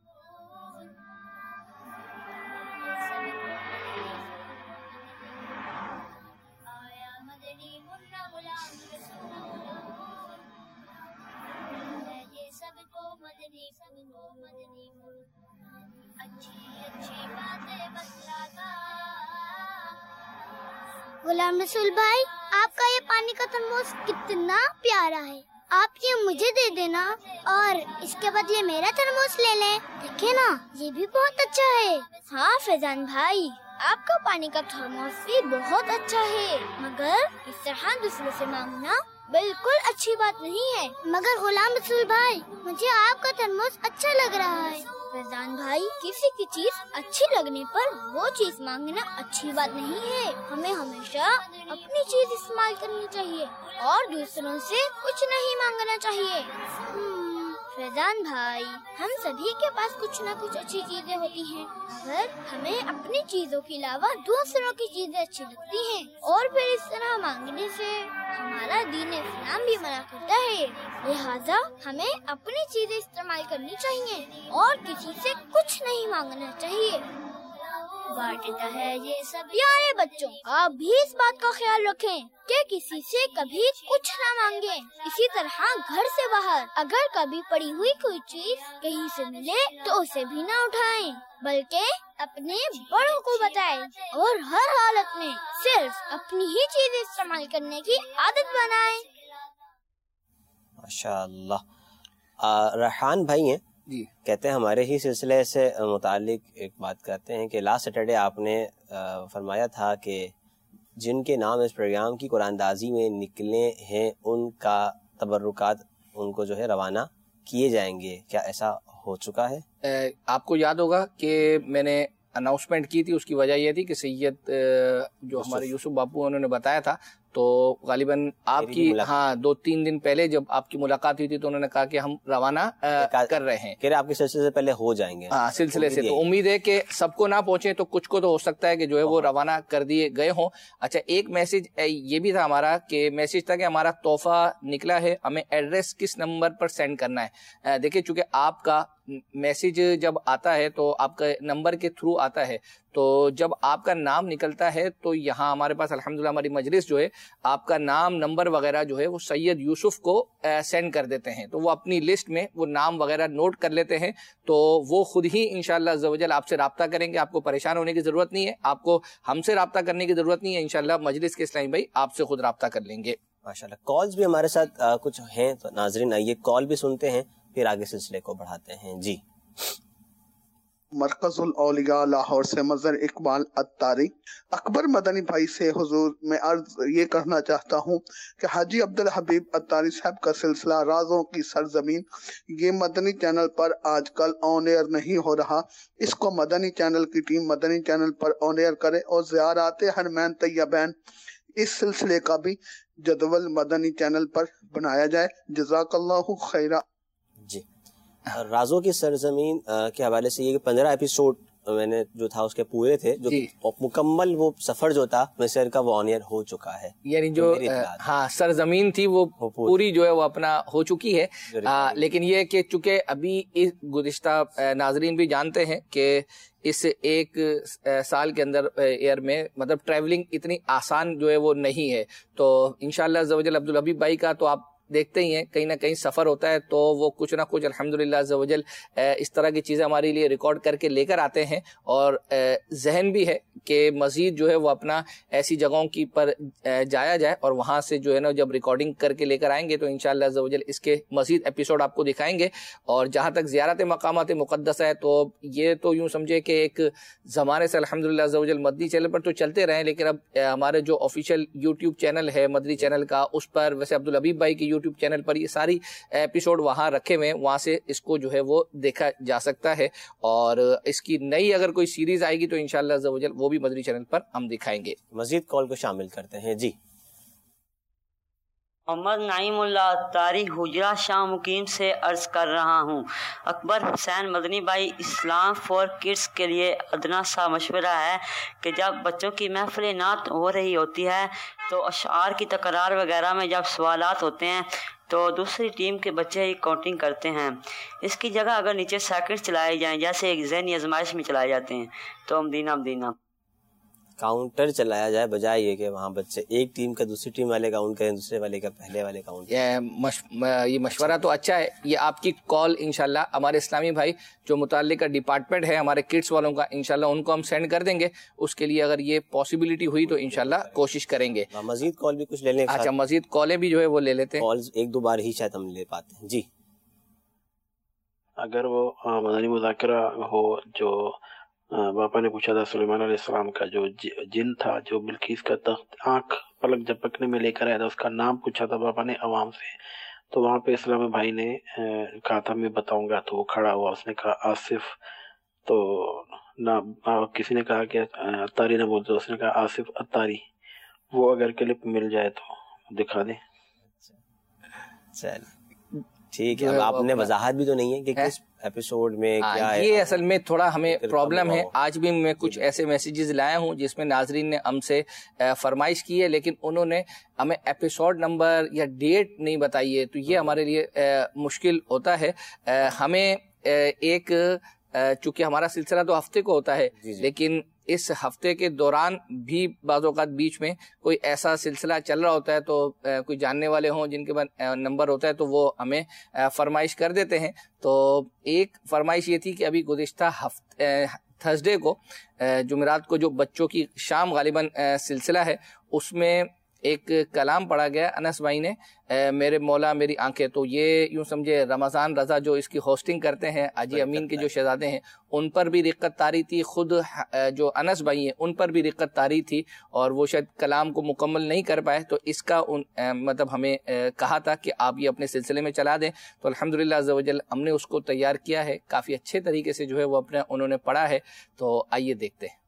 غلام رسول بھائی، آپ کا یہ پانی کا ترموس کتنا پیارا ہے، آپ یہ مجھے دے دینا اور اس کے بدلے میرا ترموس لے لیں. دیکھیں نا یہ بھی بہت اچھا ہے. ہاں فیضان بھائی، آپ کا پانی کا تھرموس بھی بہت اچھا ہے، مگر اس طرح دوسروں سے مانگنا بالکل اچھی بات نہیں ہے. مگر غلام رسول بھائی، مجھے آپ کا ترموس اچھا لگ رہا ہے. فیضان بھائی، کسی کی چیز اچھی لگنے پر وہ چیز مانگنا اچھی بات نہیں ہے. ہمیں ہمیشہ اپنی چیز استعمال کرنی چاہیے اور دوسروں سے کچھ نہیں مانگنا چاہیے. فیضان بھائی، ہم سبھی کے پاس کچھ نہ کچھ اچھی چیزیں ہوتی ہیں، مگر ہمیں اپنی چیزوں کے علاوہ دوسروں کی چیزیں اچھی لگتی ہیں، اور پھر اس طرح مانگنے سے ہمارا دین اسلام بھی منع کرتا ہے. لہٰذا ہمیں اپنی چیزیں استعمال کرنی چاہیے اور کسی سے کچھ نہیں مانگنا چاہیے. بانٹتا ہے یہ سب۔ پیارے بچوں، آپ بھی اس بات کا خیال رکھیں کہ کسی سے کبھی کچھ نہ مانگیں۔ اسی طرح گھر سے باہر اگر کبھی پڑی ہوئی کوئی چیز کہیں سے ملے تو اسے بھی نہ اٹھائیں، بلکہ اپنے بڑوں کو بتائیں اور ہر حالت میں صرف اپنی ہی چیز استعمال کرنے کی عادت بنائیں۔ ماشاء اللہ۔ ریحان بھائی ہیں جی، کہتے ہیں ہمارے ہی سلسلے سے متعلق ایک بات کرتے ہیں کہ لاسٹ سیٹرڈے آپ نے فرمایا تھا کہ جن کے نام اس پروگرام کی قرآن اندازی میں نکلے ہیں ان کا تبرکات ان کو جو ہے روانہ کیے جائیں گے، کیا ایسا ہو چکا ہے؟ آپ کو یاد ہوگا کہ میں نے اناؤنسمنٹ کی تھی، اس کی وجہ یہ تھی کہ سید جو ہمارے یوسف باپو انہوں نے بتایا تھا، تو غالباً آپ کی ہاں دو تین دن پہلے جب آپ کی ملاقات ہوئی تھی تو انہوں نے کہا کہ ہم روانہ کر رہے ہیں، کہ آپ کے سلسلے سے پہلے ہو جائیں گے۔ ہاں سلسلے سے تو امید ہے کہ سب کو نہ پہنچے تو کچھ کو تو ہو سکتا ہے کہ جو ہے وہ روانہ کر دیے گئے ہوں۔ اچھا، ایک میسج یہ بھی تھا ہمارا کہ میسج تھا کہ ہمارا تحفہ نکلا ہے، ہمیں ایڈریس کس نمبر پر سینڈ کرنا ہے۔ دیکھیں چونکہ آپ کا میسج جب آتا ہے تو آپ کا نمبر کے تھرو آتا ہے، تو جب آپ کا نام نکلتا ہے تو یہاں ہمارے پاس الحمدللہ ہماری مجلس جو ہے آپ کا نام نمبر وغیرہ جو ہے وہ سید یوسف کو سینڈ کر دیتے ہیں، تو وہ اپنی لسٹ میں وہ نام وغیرہ نوٹ کر لیتے ہیں، تو وہ خود ہی انشاءاللہ عز و جل آپ سے رابطہ کریں گے۔ آپ کو پریشان ہونے کی ضرورت نہیں ہے، آپ کو ہم سے رابطہ کرنے کی ضرورت نہیں ہے، انشاءاللہ مجلس کے اسلامی بھائی آپ سے خود رابطہ کر لیں گے۔ ماشاءاللہ، کالز بھی ہمارے ساتھ کچھ ہیں، تو ناظرین آئیے کال بھی سنتے ہیں پھر آگے سلسلے کو بڑھاتے ہیں۔ جی، مرکز الاولیاء لاہور سے مظہر اقبال اتاری۔ اکبر مدنی بھائی سے حضور میں عرض یہ کرنا چاہتا ہوں کہ حاجی عبدالحبیب اتاری صاحب کا سلسلہ رازوں کی سرزمین یہ مدنی چینل پر آج کل آن ایئر نہیں ہو رہا، اس کو مدنی چینل کی ٹیم مدنی چینل پر آن ایئر کرے اور زیارات حرمین طیبین اس سلسلے کا بھی جدول مدنی چینل پر بنایا جائے۔ جزاک اللہ خیرہ۔ جی، رازوں کی سرزمین کے حوالے سے یہ پندرہ ایپیسوڈ میں نے جو تھا اس کے پورے تھے، جو مکمل وہ سفر جو تھا مصر کا وہ آن ایئر ہو چکا ہے، یعنی جو ہاں سرزمین تھی وہ پوری جو ہے وہ اپنا ہو چکی ہے۔ لیکن یہ کہ چونکہ ابھی اس گزشتہ ناظرین بھی جانتے ہیں کہ اس ایک سال کے اندر ایئر میں مطلب ٹریولنگ اتنی آسان جو ہے وہ نہیں ہے، تو انشاءاللہ عز و جل عبدالحبیب بھائی کا تو آپ دیکھتے ہی ہیں کہیں نہ کہیں سفر ہوتا ہے تو وہ کچھ نہ کچھ الحمدللہ عز و جل اس طرح کی چیزیں ہمارے لیے ریکارڈ کر کے لے کر آتے ہیں، اور ذہن بھی ہے کہ مزید جو ہے وہ اپنا ایسی جگہوں کی پر جایا جائے، اور وہاں سے جو ہے نا جب ریکارڈنگ کر کے لے کر آئیں گے تو انشاءاللہ عز و جل اس کے مزید ایپیسوڈ آپ کو دکھائیں گے۔ اور جہاں تک زیارت مقامات مقدسہ ہے تو یہ تو یوں سمجھے کہ ایک زمانے سے الحمدللہ عز و جل مدنی چینل پر تو چلتے رہے، لیکن اب ہمارے جو آفیشیل یوٹیوب چینل ہے مدنی چینل کا، اس پر ویسے عبدالحبیب بھائی کی یوٹیوب چینل پر یہ ساری ایپیسوڈ وہاں رکھے ہوئے ہیں، وہاں سے اس کو جو ہے وہ دیکھا جا سکتا ہے، اور اس کی نئی اگر کوئی سیریز آئے گی تو انشاءاللہ عز و جل وہ بھی مدنی چینل پر ہم دکھائیں گے۔ مزید کال کو شامل کرتے ہیں۔ جی، محمد نعیم اللہ اتاری حجرہ شاہ مقیم سے عرض کر رہا ہوں، اکبر حسین مدنی بھائی، اسلام فور کڈس کے لیے ادنا سا مشورہ ہے کہ جب بچوں کی محفل نعت ہو رہی ہوتی ہے تو اشعار کی تکرار وغیرہ میں جب سوالات ہوتے ہیں تو دوسری ٹیم کے بچے ہی کاؤنٹنگ کرتے ہیں، اس کی جگہ اگر نیچے سیکنڈ چلائے جائیں جیسے ایک ذہنی آزمائش میں چلائے جاتے ہیں تو مدینہ مدینہ کاؤنٹر چلایا جائے، بجائے یہ کہ وہاں بچے ایک ٹیم کا دوسری ٹیم والے کاؤنٹ کریں، دوسرے والے کا پہلے والے کاؤنٹ۔ یہ مشورہ تو اچھا ہے، یہ آپ کی کال انشاءاللہ ہمارے اسلامی بھائی جو متعلقہ ڈپارٹمنٹ ہے ہمارے کڈس والوں کا، انشاءاللہ ان کو ہم سینڈ کر دیں گے، اس کے لیے اگر یہ پاسبلٹی ہوئی تو انشاءاللہ کوشش کریں گے۔ مزید کال بھی کچھ لے لیں؟ اچھا، مزید کالیں بھی جو ہے وہ لے لیتے ہیں، کالز ایک دو بار ہی شاید ہم لے پاتے ہیں۔ جی، اگر وہ مدنی مذاکرہ ہو جو باپا نے پوچھا تھا سلیمان علیہ السلام کا جو جن تھا جو بلقیس کا تخت آنکھ پلک جھپکنے میں لے کر آیا تھا، اس کا نام پوچھا تھا باپا نے عوام سے، تو وہاں پہ اسلام بھائی نے کہا تھا میں بتاؤں گا، تو وہ کھڑا ہوا، اس نے کہا آصف، تو نہ کسی نے کہا کہ اتاری نہ بولتے، اس نے کہا آصف اتاری، وہ اگر کلپ مل جائے تو دکھا دیں۔ چل ٹھیک ہے، اب آپ نے وضاحت بھی تو نہیں ہے کہ کس ایپیسوڈ میں کیا ہے، یہ اصل میں تھوڑا ہمیں پرابلم ہے۔ آج بھی میں کچھ ایسے میسیجز لایا ہوں جس میں ناظرین نے ہم سے فرمائش کی ہے، لیکن انہوں نے ہمیں ایپیسوڈ نمبر یا ڈیٹ نہیں بتائی ہے، تو یہ ہمارے لیے مشکل ہوتا ہے۔ ہمیں ایک چونکہ ہمارا سلسلہ تو ہفتے کو ہوتا ہے، لیکن اس ہفتے کے دوران بھی بعض اوقات بیچ میں کوئی ایسا سلسلہ چل رہا ہوتا ہے تو کوئی جاننے والے ہوں جن کے پاس نمبر ہوتا ہے تو وہ ہمیں فرمائش کر دیتے ہیں. تو ایک فرمائش یہ تھی کہ ابھی گزشتہ ہفتے تھرسڈے کو جمعرات کو جو بچوں کی شام غالباً سلسلہ ہے اس میں ایک کلام پڑھا گیا انس بھائی نے میرے مولا میری آنکھیں. تو یہ یوں سمجھے رمضان رضا جو اس کی ہوسٹنگ کرتے ہیں حاجی امین کے جو شہزادے ہیں ان پر بھی رقت طاری تھی, خود جو انس بھائی ہیں ان پر بھی رقت طاری تھی اور وہ شاید کلام کو مکمل نہیں کر پائے. تو اس کا ان مطلب ہمیں کہا تھا کہ آپ یہ اپنے سلسلے میں چلا دیں. تو الحمدللہ عز و جل ہم نے اس کو تیار کیا ہے, کافی اچھے طریقے سے جو ہے وہ اپنے انہوں نے پڑھا ہے. تو آئیے دیکھتے ہیں.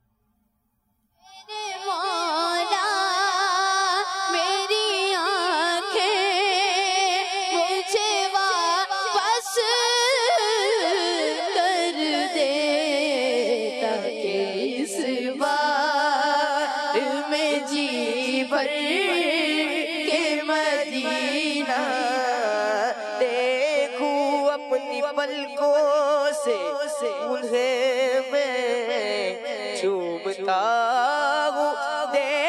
پلکوں سے انہیں میں چومتا ہوں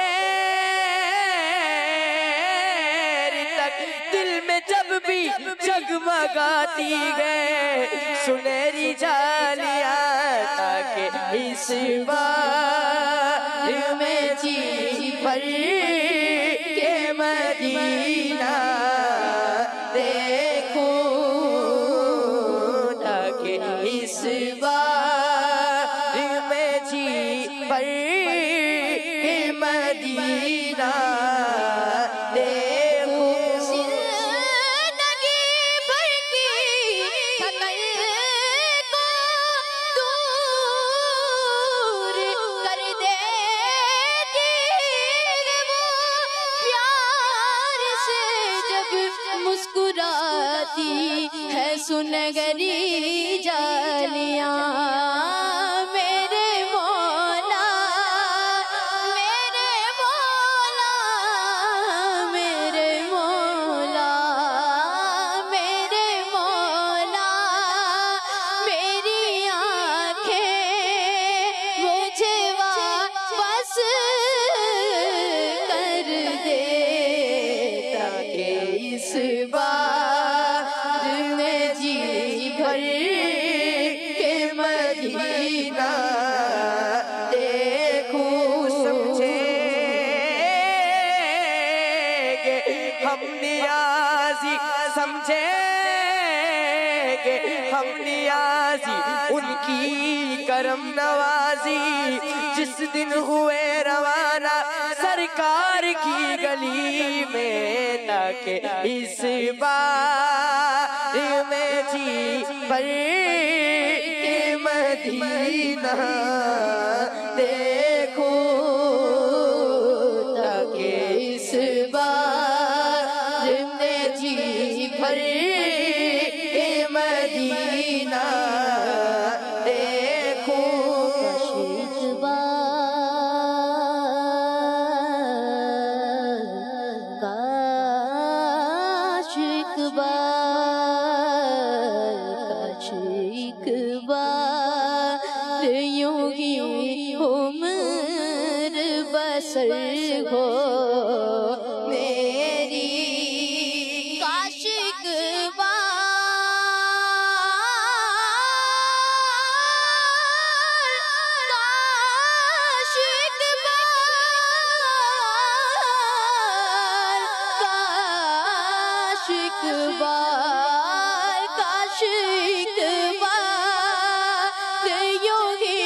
دیر تک دل میں جب بھی جگمگاتی ہے سنہری جالیاں تاکہ اس بار میں جی بھر کے مدینہ اس بار میں جی بھر کے مدینہ دیکھوں زندگی بھر کی تھکن کو دور کر دیتی وہ پیار سے جب مسکراتی ہے سنہری جالیاں میرے مولا میرے مولا میرے مولا میرے مولا میری آنکھیں مجھے واپس کر دے تاکہ اس بار میں جی بھر کے مدینہ دیکھوں سمجھیں گے ہم نیازی سمجھیں گے ہم نیازی ان کی کرم نوازی جس دن ہوئے روانہ سرکار کی گلی میں تاکہ اس بار میں جی بھر کے مدینہ دیکھوں تاکہ اس بار میں جی بھر کے مدینہ دیکھوں بسر ہو میری کاش ایک بار کاش ایک بار کاش ایک بار کاش ایک بار یوں ہی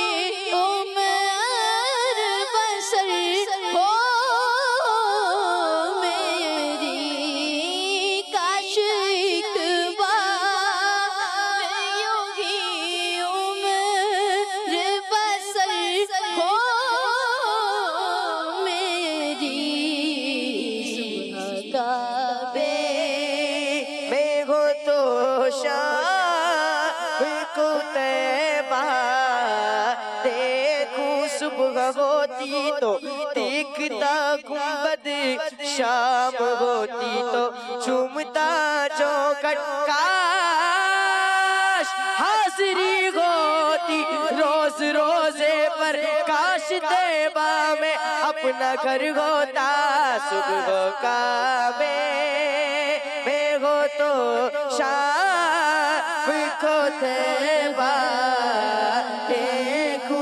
ہوتی تو دیکھتا گنبد شام ہوتی تو چومتا چوکٹ کاش حاضری ہوتی ہوتی روز روزے پر، کاش طیبہ میں اپنا گھر ہوتا، صبح کعبے میں ہو تو شام کو طیبہ دیکھوں،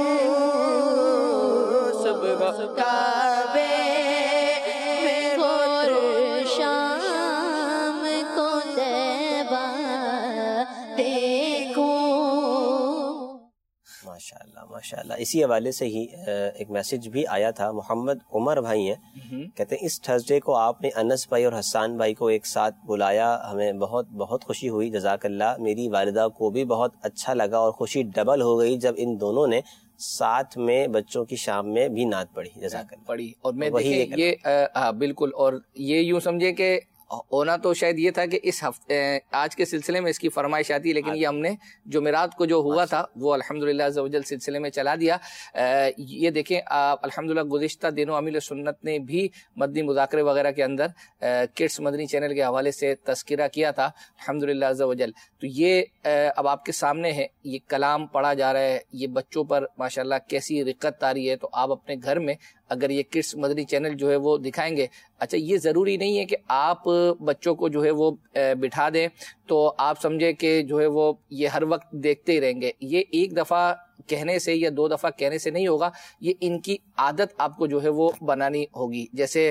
صبح کعبے میں ہو تو شام کو طیبہ دیکھوں۔ ماشاءاللہ ماشاءاللہ۔ اسی حوالے سے ہی ایک میسج بھی آیا تھا، محمد عمر بھائی ہیں، کہتے ہیں اس تھرسڈے کو آپ نے انس بھائی اور حسان بھائی کو ایک ساتھ بلایا، ہمیں بہت بہت خوشی ہوئی، جزاک اللہ۔ میری والدہ کو بھی بہت اچھا لگا اور خوشی ڈبل ہو گئی جب ان دونوں نے ساتھ میں بچوں کی شام میں بھی نعت پڑھی، جزاک اللہ پڑھی۔ اور میں دیکھیں یہ بالکل، اور یہ یوں سمجھے کہ ہونا تو شاید یہ تھا کہ اس ہفتے آج کے سلسلے میں اس کی فرمائش آتی ہے، لیکن یہ ہم نے جمعرات کو جو ہوا تھا وہ الحمدللہ عز و جل سلسلے میں چلا دیا۔ یہ دیکھیں الحمدللہ گزشتہ دنوں امیر سنت نے بھی مدنی مذاکرے وغیرہ کے اندر کڈس مدنی چینل کے حوالے سے تذکرہ کیا تھا الحمدللہ عز و جل۔ تو یہ اب آپ کے سامنے ہے، یہ کلام پڑھا جا رہا ہے، یہ بچوں پر ماشاءاللہ کیسی رقت طاری ہے۔ تو آپ اپنے گھر میں اگر یہ کڈس مدنی چینل جو ہے وہ دکھائیں گے، اچھا یہ ضروری نہیں ہے کہ آپ بچوں کو جو ہے وہ بٹھا دیں تو آپ سمجھے کہ جو ہے وہ یہ ہر وقت دیکھتے ہی رہیں گے۔ یہ ایک دفعہ کہنے سے یا دو دفعہ کہنے سے نہیں ہوگا، یہ ان کی عادت آپ کو جو ہے وہ بنانی ہوگی۔ جیسے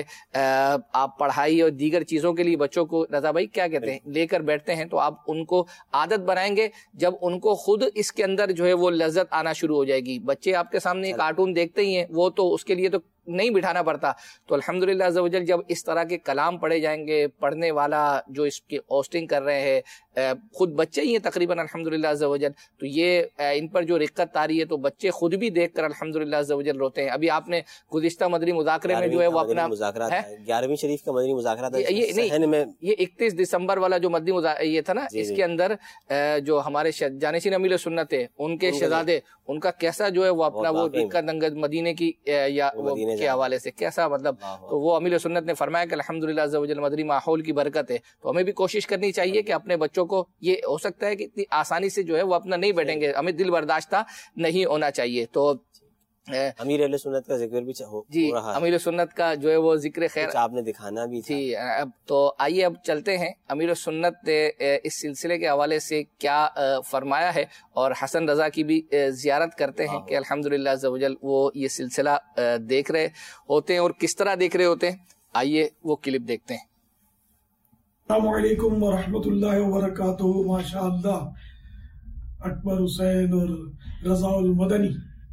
آپ پڑھائی اور دیگر چیزوں کے لیے بچوں کو رضا بھائی کیا کہتے ہیں لے کر بیٹھتے ہیں، تو آپ ان کو عادت بنائیں گے، جب ان کو خود اس کے اندر جو ہے وہ لذت آنا شروع ہو جائے گی۔ بچے آپ کے سامنے کارٹون دیکھتے ہی ہیں، وہ تو اس کے لیے تو نہیں بٹھانا پڑتا۔ تو الحمدللہ عز و جل جب اس طرح کے کلام پڑھے جائیں گے، پڑھنے والا جو اس کی ہوسٹنگ کر رہے ہیں خود بچے ہی ہیں تقریباً الحمدللہ عز و جل، تو یہ ان پر جو رقت طاری ہے تو بچے خود بھی دیکھ کر الحمدللہ عز و جل روتے ہیں۔ ابھی آپ نے گزشتہ مدنی مذاکرے میں جو ہے وہ اپنا گیارہویں شریف کا مدنی مذاکرہ تھا، یہ نہیں یہ اکتیس دسمبر والا جو مدنی یہ تھا نا، اس کے اندر جو ہمارے جانشین امیر سنت ہے ان کے شہزادے، ان کا کیسا جو ہے وہ اپنا وہ رقت انگیز مدینے کی یا کے حوالے سے کیسا مطلب، تو وہ امیر سنت نے فرمایا کہ الحمدللہ عز و جل مدنی ماحول کی برکت ہے۔ تو ہمیں بھی کوشش کرنی چاہیے کہ اپنے بچوں کو، یہ ہو سکتا ہے کہ اتنی آسانی سے جو ہے وہ اپنا نہیں بیٹھیں گے، ہمیں دل برداشتہ نہیں ہونا چاہیے۔ تو امیر اہل سنت کا ذکر بھی جی امیر سنت کا جو ہے وہ ذکر خیر آپ نے دکھانا بھی تھا۔ جی اب تو آئیے اب چلتے ہیں امیر سنت نے اس سلسلے کے حوالے سے کیا فرمایا ہے، اور حسن رضا کی بھی زیارت کرتے ہیں کہ الحمدللہ عز و جل وہ یہ سلسلہ دیکھ رہے ہوتے ہیں اور کس طرح دیکھ رہے ہوتے ہیں۔ آئیے وہ کلپ دیکھتے ہیں۔ السلام علیکم ورحمۃ اللہ وبرکاتہ۔ ماشاء اللہ اکبر حسین اور رضا المدنی،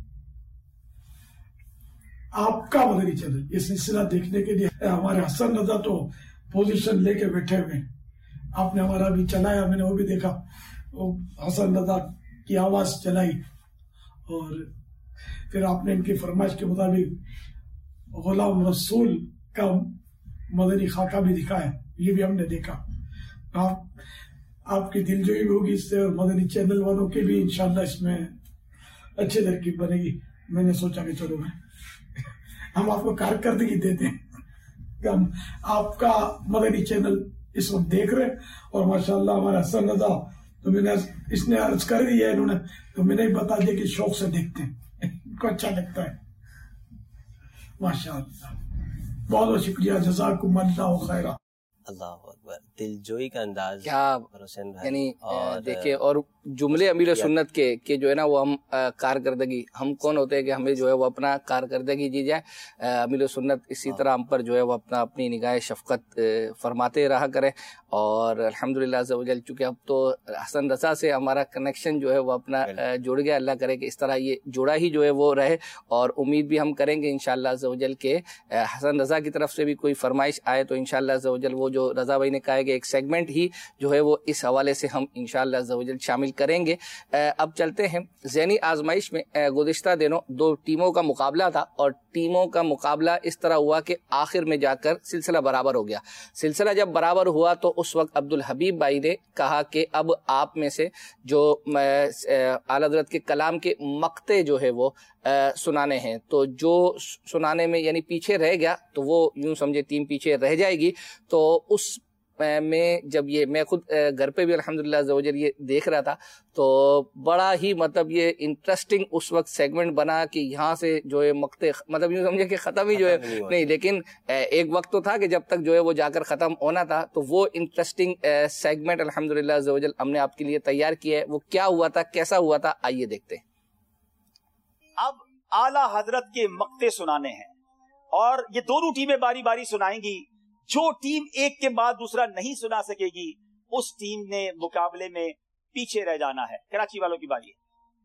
آپ کا مدنی چینل یہ سلسلہ دیکھنے کے لیے ہمارے حسن رضا تو پوزیشن لے کے بیٹھے ہوئے، آپ نے ہمارا بھی چلایا، میں نے وہ بھی دیکھا، حسن رضا کی آواز چلائی، اور پھر آپ نے ان کی فرمائش کے مطابق غلام رسول کا مدنی خاکہ بھی دکھایا، یہ بھی ہم نے دیکھا۔ آپ آپ کی دل جوئی بھی ہوگی اس سے، اور مدنی چینل والوں کی بھی انشاءاللہ اس میں اچھی ترکیب بنے گی۔ میں نے سوچا کہ چلو میں ہم آپ کو کارکردگی دیتے ہیں کہ ہم آپ کا مدنی چینل اس وقت دیکھ رہے ہیں، اور ماشاءاللہ ہمارا حسن رضا تو میں نے اس نے عرض کر دی ہے، انہوں نے تو میں نے بتا دیا کہ شوق سے دیکھتے ہیں، ان کو اچھا لگتا ہے۔ ماشاءاللہ بہت بہت شکریہ، جزاکم اللہ خیرہ۔ اللہ اکبر، دل جوئی کا انداز کیا یعنی دیکھیں، اور جملے امیر سنت کے کہ جو ہے نا وہ ہم کارکردگی، ہم کون ہوتے ہیں کہ ہمیں جو ہے وہ اپنا کارکردگی دی جائے۔ امیر سنت اسی طرح ہم پر جو ہے وہ اپنا اپنی نگاہ شفقت فرماتے رہا کریں، اور الحمدللہ عز و جل چونکہ اب تو حسن رضا سے ہمارا کنیکشن جو ہے وہ اپنا جڑ گیا، اللہ کرے کہ اس طرح یہ جوڑا ہی جو ہے وہ رہے، اور امید بھی ہم کریں گے انشاءاللہ عز و جل کہ حسن رضا کی طرف سے بھی کوئی فرمائش آئے تو انشاءاللہ عز و جل وہ جو رضا بھائی نے کہا ہے کہ ایک سیگمنٹ ہی جو ہے وہ اس حوالے سے ہم انشاءاللہ عز و جل شامل کریں گے۔ اب چلتے ہیں ذہنی آزمائش میں گزشتہ دنوں دو ٹیموں کا مقابلہ تھا، اور ٹیموں کا مقابلہ اس طرح ہوا کہ آخر میں جا کر سلسلہ برابر ہو گیا۔ سلسلہ جب برابر ہوا تو اس وقت عبدالحبیب بھائی نے کہا کہ اب آپ میں سے جو اعلیٰ حضرت کے کلام کے مقطع جو ہے وہ سنانے ہیں، تو جو سنانے میں یعنی پیچھے رہ گیا تو وہ یوں سمجھے ٹیم پیچھے رہ جائے گی، تو اس میں جب یہ میں خود گھر پہ بھی الحمدللہ زوجل یہ دیکھ رہا تھا تو بڑا ہی مطلب یہ انٹرسٹنگ اس وقت سیگمنٹ بنا کہ یہاں سے جو ہے مقتے مطلب یوں سمجھے کہ ختم ہی جو ہے نہیں، لیکن ایک وقت تو تھا کہ جب تک جو ہے وہ جا کر ختم ہونا تھا، تو وہ انٹرسٹنگ سیگمنٹ الحمدللہ زوجل ہم نے آپ کے لیے تیار کیا ہے۔ وہ کیا ہوا تھا، کیسا ہوا تھا، آئیے دیکھتے ہیں۔ اب اعلیٰ حضرت کے مقتے سنانے ہیں اور یہ دونوں ٹیمیں باری باری سنائیں گی۔ جو ٹیم ایک کے بعد دوسرا نہیں سنا سکے گی اس ٹیم نے مقابلے میں پیچھے رہ جانا ہے۔ کراچی والوں کی باری ہے،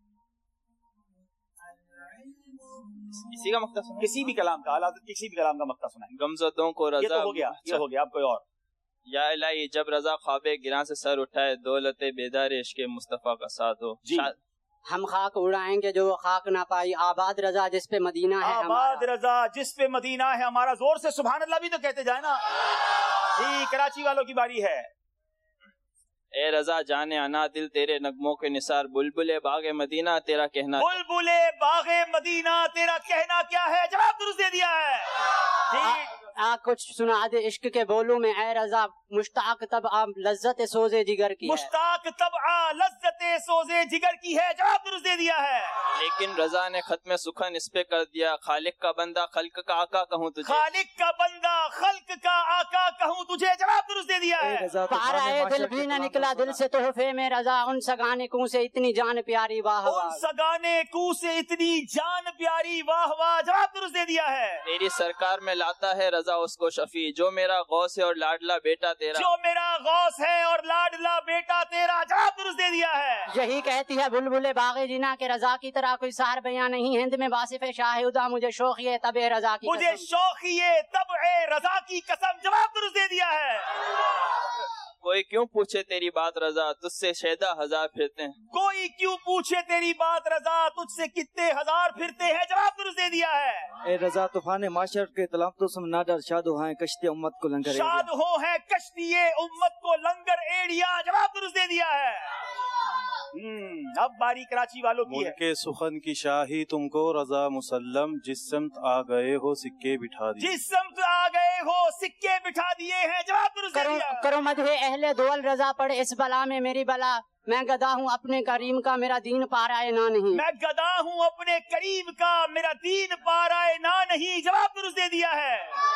کسی کا مقطع سنائیں، کسی بھی کلام کا، اعلیٰ حضرت کسی بھی کلام کا مقطع سنائیں۔ غمزدوں کو رضا، یہ تو ہو گیا، یہ ہو گیا، اب کوئی اور۔ یا الہی جب رضا خواب گراں سے سر اٹھائے، دولت بیدار عشق مصطفیٰ کا ساتھ ہو۔ جی ہم خاک اڑائیں گے جو خاک نہ پائی، آباد رضا جس پہ مدینہ ہے آباد رضا جس پہ مدینہ ہے ہمارا۔ زور سے سبحان اللہ بھی تو کہتے جائے نا۔ جی کراچی والوں کی باری ہے۔ اے رضا جانے آنا دل تیرے نغموں کے نثار، بلبلے باغ مدینہ تیرا کہنا، بلبلے باغ مدینہ تیرا کہنا کیا ہے؟ جواب درست دے دیا ہے۔ جی آ کچھ سنا دے عشق کے بولوں میں، اے رضا مشتاق طبع لذت سوزے جگر کی ہے، مشتاق طبع لذت سوزے جگر کی ہے۔ جواب درست دے دیا ہے۔ لیکن رضا نے ختم سخن اس پہ کر دیا، خالق کا بندہ خلق کا آقا کہوں تجھے، خالق کا بندہ خلق کا آقا کہوں تجھے۔ جواب درست دے دیا ہے۔ پارا ہے دل بھی نہ نکلا دل سے تحفے میں، رضا ان سگانے کو سے اتنی جان پیاری واہ واہ، ان سگانے کو سے اتنی جان پیاری واہ واہ۔ جواب درست دے دیا ہے۔ تیری سرکار میں لاتا ہے رضا اس کو شفیع، جو میرا غوث ہے اور لاڈلا بیٹا تیرا، جو میرا غوث ہے اور لاڈلا بیٹا تیرا۔ جواب درست دے دیا ہے۔ یہی کہتی ہے بلبل باغ جنا کے رضا کی طرح کوئی سار بیاں نہیں، ہند میں واصف شاہ ادا مجھے شوقی طب رضا کی مجھے شوقی طب رضا کی قسم۔ جواب درست دے دیا ہے۔ کوئی کیوں پوچھے تیری بات رضا تجھ سے شیدا ہزار پھرتے ہیں، کوئی کیوں پوچھے تیری بات رضا تجھ سے کتنے ہزار پھرتے ہیں۔ جواب درست دے دیا ہے۔ اے رضا طوفان معاشر کے تلام تو سم نادر شاد ہو ہیں کشتی امت کو لنگر ایڑیا، شاد ہو ہیں کشتی امت کو لنگر ایڑیا۔ جواب درست دے دیا ہے۔ اب باری کراچی والوں کی ہے۔ ملک سخن کی شاہی تم کو رضا مسلم، جس سمت آ گئے ہو سکے بٹھا دیے، جس سمت آ گئے ہو سکے بٹھا دیے ہیں۔ جواب درست دے دیا ہے۔ کرو مدح اہل دول رضا پڑے اس بلا میں میری بلا، میں گدا ہوں اپنے کریم کا میرا دین پارائے نہ نہیں، میں گدا ہوں اپنے کریم کا میرا دین پارائے نہ نہیں۔ جواب درست دے دیا ہے۔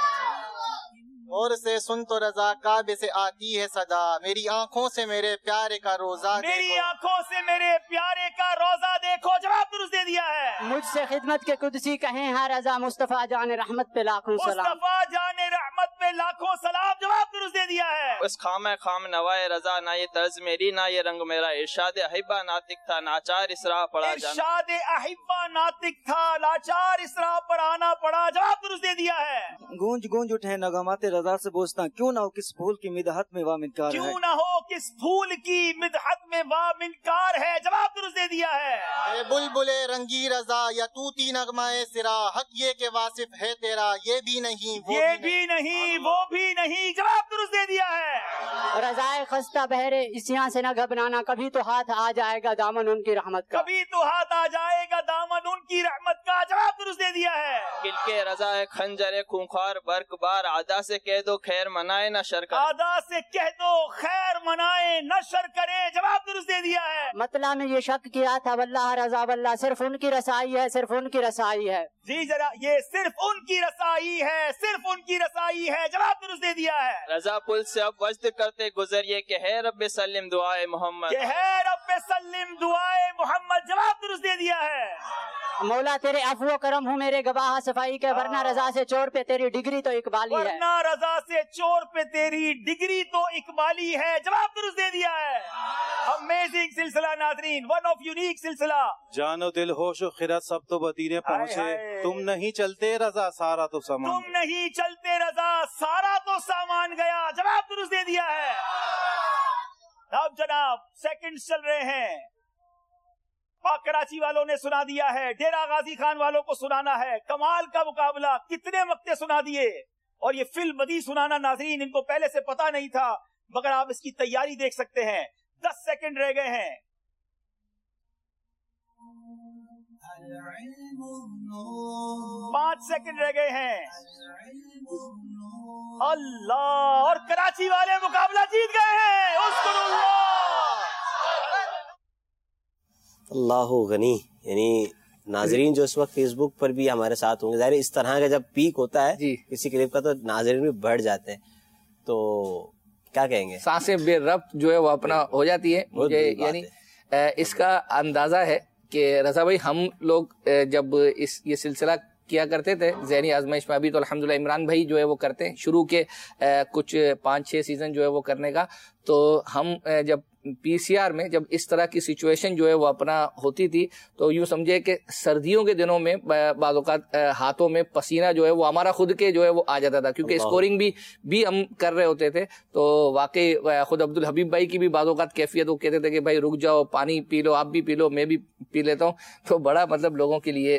اور سے سن تو رضا کعبے سے آتی ہے صدا، میری آنکھوں سے میرے پیارے کا روزہ دیکھو، میری آنکھوں سے میرے پیارے کا روزہ دیکھو۔ جواب درست دے دیا ہے۔ مجھ سے خدمت کے قدسی کہیں ہاں رضا، مصطفیٰ جان رحمت پہ لاکھوں سلام، مصطفیٰ جان رحمت پہ لاکھوں سلام۔ جواب درست دے دیا ہے۔ اس خام خام نوائے رضا، نہ یہ طرز میری نہ یہ رنگ میرا، ارشاد احبہ ناطق تھا ناچار اس راہ پڑا جانا، ارشاد احبہ ناطق تھا لاچار اس راہ پر آنا پڑا۔ جواب درست دے دیا ہے۔ گونج گونج اٹھے نغمات رضا سے بوستا، کیوں نہ ہو کس پھول کی مدحت میں وا منکار ہے، کیوں نہ ہو کس پھول کی مدحت میں وا منکار ہے۔ جواب درست دے دیا ہے۔ اے بلبلے رنگی رضا یا توتی نغمہ سرا، حق یہ کہ واصف ہے تیرا یہ بھی نہیں وہ یہ بھی نہیں وہ بھی نہیں۔ جواب درست دے دیا ہے۔ رضائے خستہ بہرے اسیاں سے نہ گھبرانا، کبھی تو ہاتھ آ جائے گا دامن ان کی رحمت کا، کبھی تو ہاتھ آ جائے گا دامن ان کی رحمت کا۔ جواب درست دے دیا ہے۔ کل کے رضا ہے خنجر خونخوار برق بار، آدا سے کہہ دو خیر منائے نہ شر کرے، آدا سے کہہ دو خیر منائے نہ شر کرے۔ جواب درست دے دیا ہے۔ مطلع میں یہ شک کیا تھا واللہ رضا واللہ، صرف ان کی رسائی ہے صرف ان کی رسائی ہے، جی ذرا یہ صرف ان کی رسائی ہے صرف ان کی رسائی ہے۔ جواب درست دے دیا ہے۔ رضا پل سے اب وجد کرتے گزریے کہ ہے رب سلم دعائے محمد، کہ ہے رب سلم دعائے محمد۔ جواب درست دے دیا ہے۔ مولا تیرے عفو و کرم ہوں میرے گواہ صفائی کے، ورنہ رضا سے چور پہ تیری ڈگری تو اقبالی ہے، ورنہ رضا سے چور پہ تیری ڈگری تو اقبالی ہے۔ جواب درست دے دیا ہے۔ امیزنگ سلسلہ ناظرین، ون آف یونیک سلسلہ۔ جان و دل ہوش و خرد سب تو بدینے پہنچے، تم نہیں چلتے رضا سارا تو سامان، تم نہیں چلتے رضا سارا تو سامان گیا۔ جواب درست دے دیا ہے۔ اب جناب سیکنڈ چل رہے ہیں۔ پاک کراچی والوں نے سنا دیا ہے، ڈیرہ غازی خان والوں کو سنانا ہے۔ کمال کا مقابلہ، کتنے مقطع سنا دیے، اور یہ فل بدی سنانا ناظرین ان کو پہلے سے پتا نہیں تھا، مگر آپ اس کی تیاری دیکھ سکتے ہیں۔ دس سیکنڈ رہ گئے ہیں۔ پانچ سیکنڈ رہ گئے ہیں. اللہ, اور کراچی والے مقابلہ جیت گئے ہیں. اذکر اللہ. اللہ غنی. یعنی ناظرین جو اس وقت فیس بک پر بھی ہمارے ساتھ ہوں گے, ظاہر اس طرح کا جب پیک ہوتا ہے جی کسی کلپ کا تو ناظرین بھی بڑھ جاتے ہیں, تو کیا کہیں گے؟ سانسیں بے ربط جو ہے وہ اپنا ہو جاتی ہے. مجھے یعنی اس کا اندازہ ہے کہ رضا بھائی ہم لوگ جب اس یہ سلسلہ کیا کرتے تھے ذہنی آزمائش میں, ابھی تو الحمدللہ عمران بھائی جو ہے وہ کرتے ہیں شروع کے کچھ پانچ چھ سیزن جو ہے وہ کرنے کا, تو ہم جب پی سی آر میں جب اس طرح کی سچویشن جو ہے وہ اپنا ہوتی تھی تو یوں سمجھے کہ سردیوں کے دنوں میں بعض اوقات ہاتھوں میں پسینہ جو ہے وہ ہمارا خود کے جو ہے وہ آ جاتا تھا, کیونکہ اسکورنگ بھی بھی ہم کر رہے ہوتے تھے. تو واقعی خود عبد الحبیب بھائی کی بھی بعض اوقات کیفیت وہ کہتے تھے کہ بھائی رک جاؤ, پانی پی لو, آپ بھی پی لو, میں بھی پی لیتا ہوں. تو بڑا مطلب لوگوں کے لیے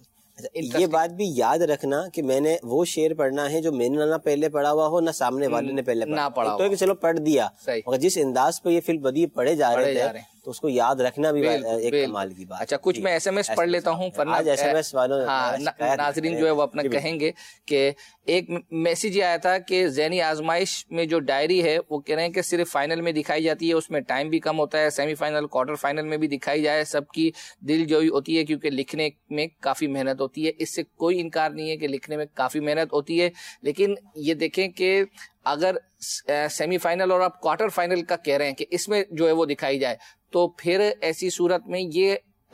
یہ بات بھی یاد رکھنا کہ میں نے وہ شعر پڑھنا ہے جو میں نے نہ پہلے پڑھا ہوا ہو نہ سامنے والے نے پہلے نہ پڑھا ہو, تو کہ چلو پڑھ دیا, مگر جس انداز پہ یہ فی البدیہہ پڑھے جا رہے تھے تو اس کو یاد رکھنا بھی ایک کمال کی بات. اچھا, کچھ میں ایس ایم ایس پڑھ لیتا ہوں, آج ایس ایم ایس والوں ناظرین جو ہے وہ اپنا کہیں گے کہ ایک میسیج یہ آیا تھا کہ ذہنی آزمائش میں جو ڈائری ہے وہ کہہ رہے ہیں کہ صرف فائنل میں دکھائی جاتی ہے, اس میں ٹائم بھی کم ہوتا ہے, سیمی فائنل کوارٹر فائنل میں بھی دکھائی جائے سب کی دل جوئی ہوتی ہے کیونکہ لکھنے میں کافی محنت ہوتی ہے. اس سے کوئی انکار نہیں ہے کہ لکھنے میں کافی محنت ہوتی ہے, لیکن یہ دیکھیں کہ اگر سیمی فائنل اور آپ کوارٹر فائنل کا کہہ رہے ہیں کہ اس میں جو ہے وہ دکھائی جائے تو پھر ایسی صورت میں یہ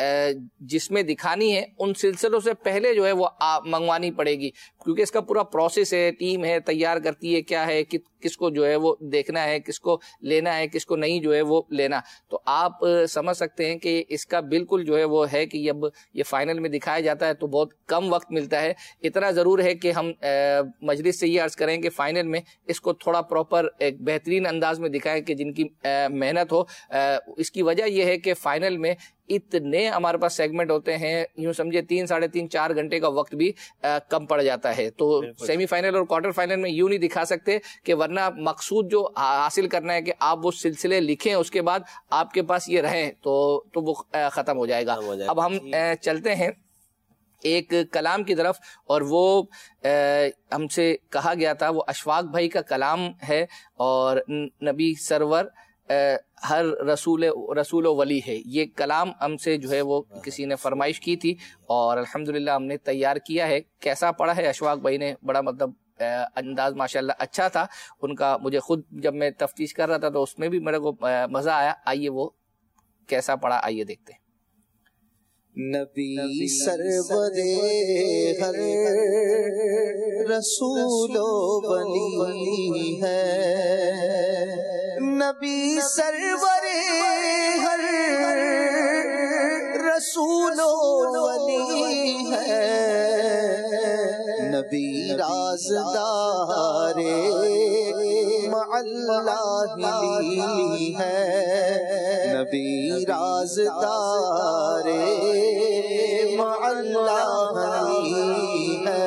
جس میں دکھانی ہے ان سلسلوں سے پہلے جو ہے وہ منگوانی پڑے گی, کیونکہ اس کا پورا پروسیس ہے, ٹیم ہے, تیار کرتی ہے, کیا ہے, کس کو جو ہے وہ دیکھنا ہے, کس کو لینا ہے, کس کو نہیں جو ہے وہ لینا. تو آپ سمجھ سکتے ہیں کہ اس کا بالکل جو ہے وہ ہے کہ اب یہ فائنل میں دکھایا جاتا ہے تو بہت کم وقت ملتا ہے. اتنا ضرور ہے کہ ہم مجلس سے یہ عرض کریں کہ فائنل میں اس کو تھوڑا پراپر ایک بہترین انداز میں دکھائیں کہ جن کی محنت ہو. اس کی وجہ یہ ہے کہ فائنل میں اتنے ہمارے پاس سیگمنٹ ہوتے ہیں, یوں سمجھے تین ساڑھے تین چار گھنٹے کا وقت بھی کم پڑ جاتا ہے. تو سیمی فائنل اور کوارٹر فائنل میں یوں نہیں دکھا سکتے کہ ورنہ مقصود جو حاصل کرنا ہے کہ آپ وہ سلسلے لکھیں اس کے بعد آپ کے پاس یہ رہیں تو تو وہ ختم ہو جائے گا. اب ہم چلتے ہیں ایک کلام کی طرف, اور وہ ہم سے کہا گیا تھا, وہ اشفاق بھائی کا کلام ہے, اور نبی سرور ہر رسول رسول و ولی ہے. یہ کلام ہم سے جو ہے وہ کسی نے فرمائش کی تھی اور الحمدللہ ہم نے تیار کیا ہے. کیسا پڑھا ہے اشفاق بھائی نے, بڑا مطلب انداز ماشاءاللہ اچھا تھا ان کا. مجھے خود جب میں تفتیش کر رہا تھا تو اس میں بھی میرے کو مزہ آیا. آئیے وہ کیسا پڑھا آئیے دیکھتے ہیں. نبی سرور ہر رسول و ولی ہے, نبی سرور ہر رسول و ولی ہے, نبی رازدار مع اللہ لی ہے, نبی رازدار مع اللہ لی ہے.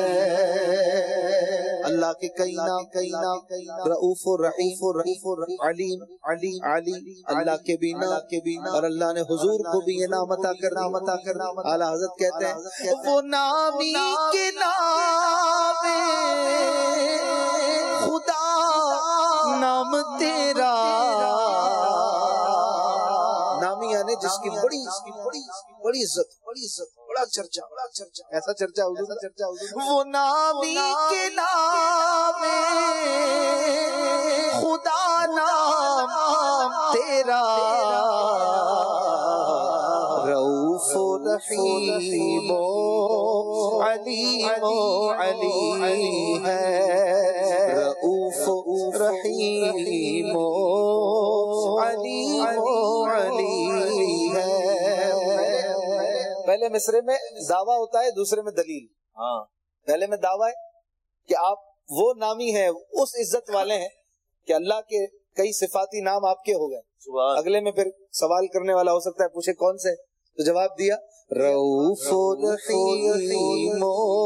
اللہ کے کئینا کئینا رؤوف الرحیم الرحیم علیم علیم علیم, اللہ کے بینا کے بینا, اور اللہ نے حضور کو بھی یہ نام عطا کرنا عطا کرنا. اعلیٰ حضرت کہتے ہیں وہ نامی کے نام خدا نام تیرا, نامی یعنی جس کی بڑی بڑی بڑی عزت بڑی عزت بڑا چرچا بڑا چرچا, ایسا چرچا حضور کا چرچا حضور. وہ نامی کے نام خدا نام تیرا, رؤوف رحیم علیم علی ہے, رؤوف رحیم علیم علی ہے. پہلے مصرے میں دعویٰ ہوتا ہے, دوسرے میں دلیل. ہاں, پہلے میں دعویٰ ہے کہ آپ وہ نامی ہیں, اس عزت والے ہیں کہ اللہ کے کئی صفاتی نام آپ کے ہو گئے. اگلے میں پھر سوال کرنے والا ہو سکتا ہے پوچھے کون سے, تو جواب دیا رؤوف رحیم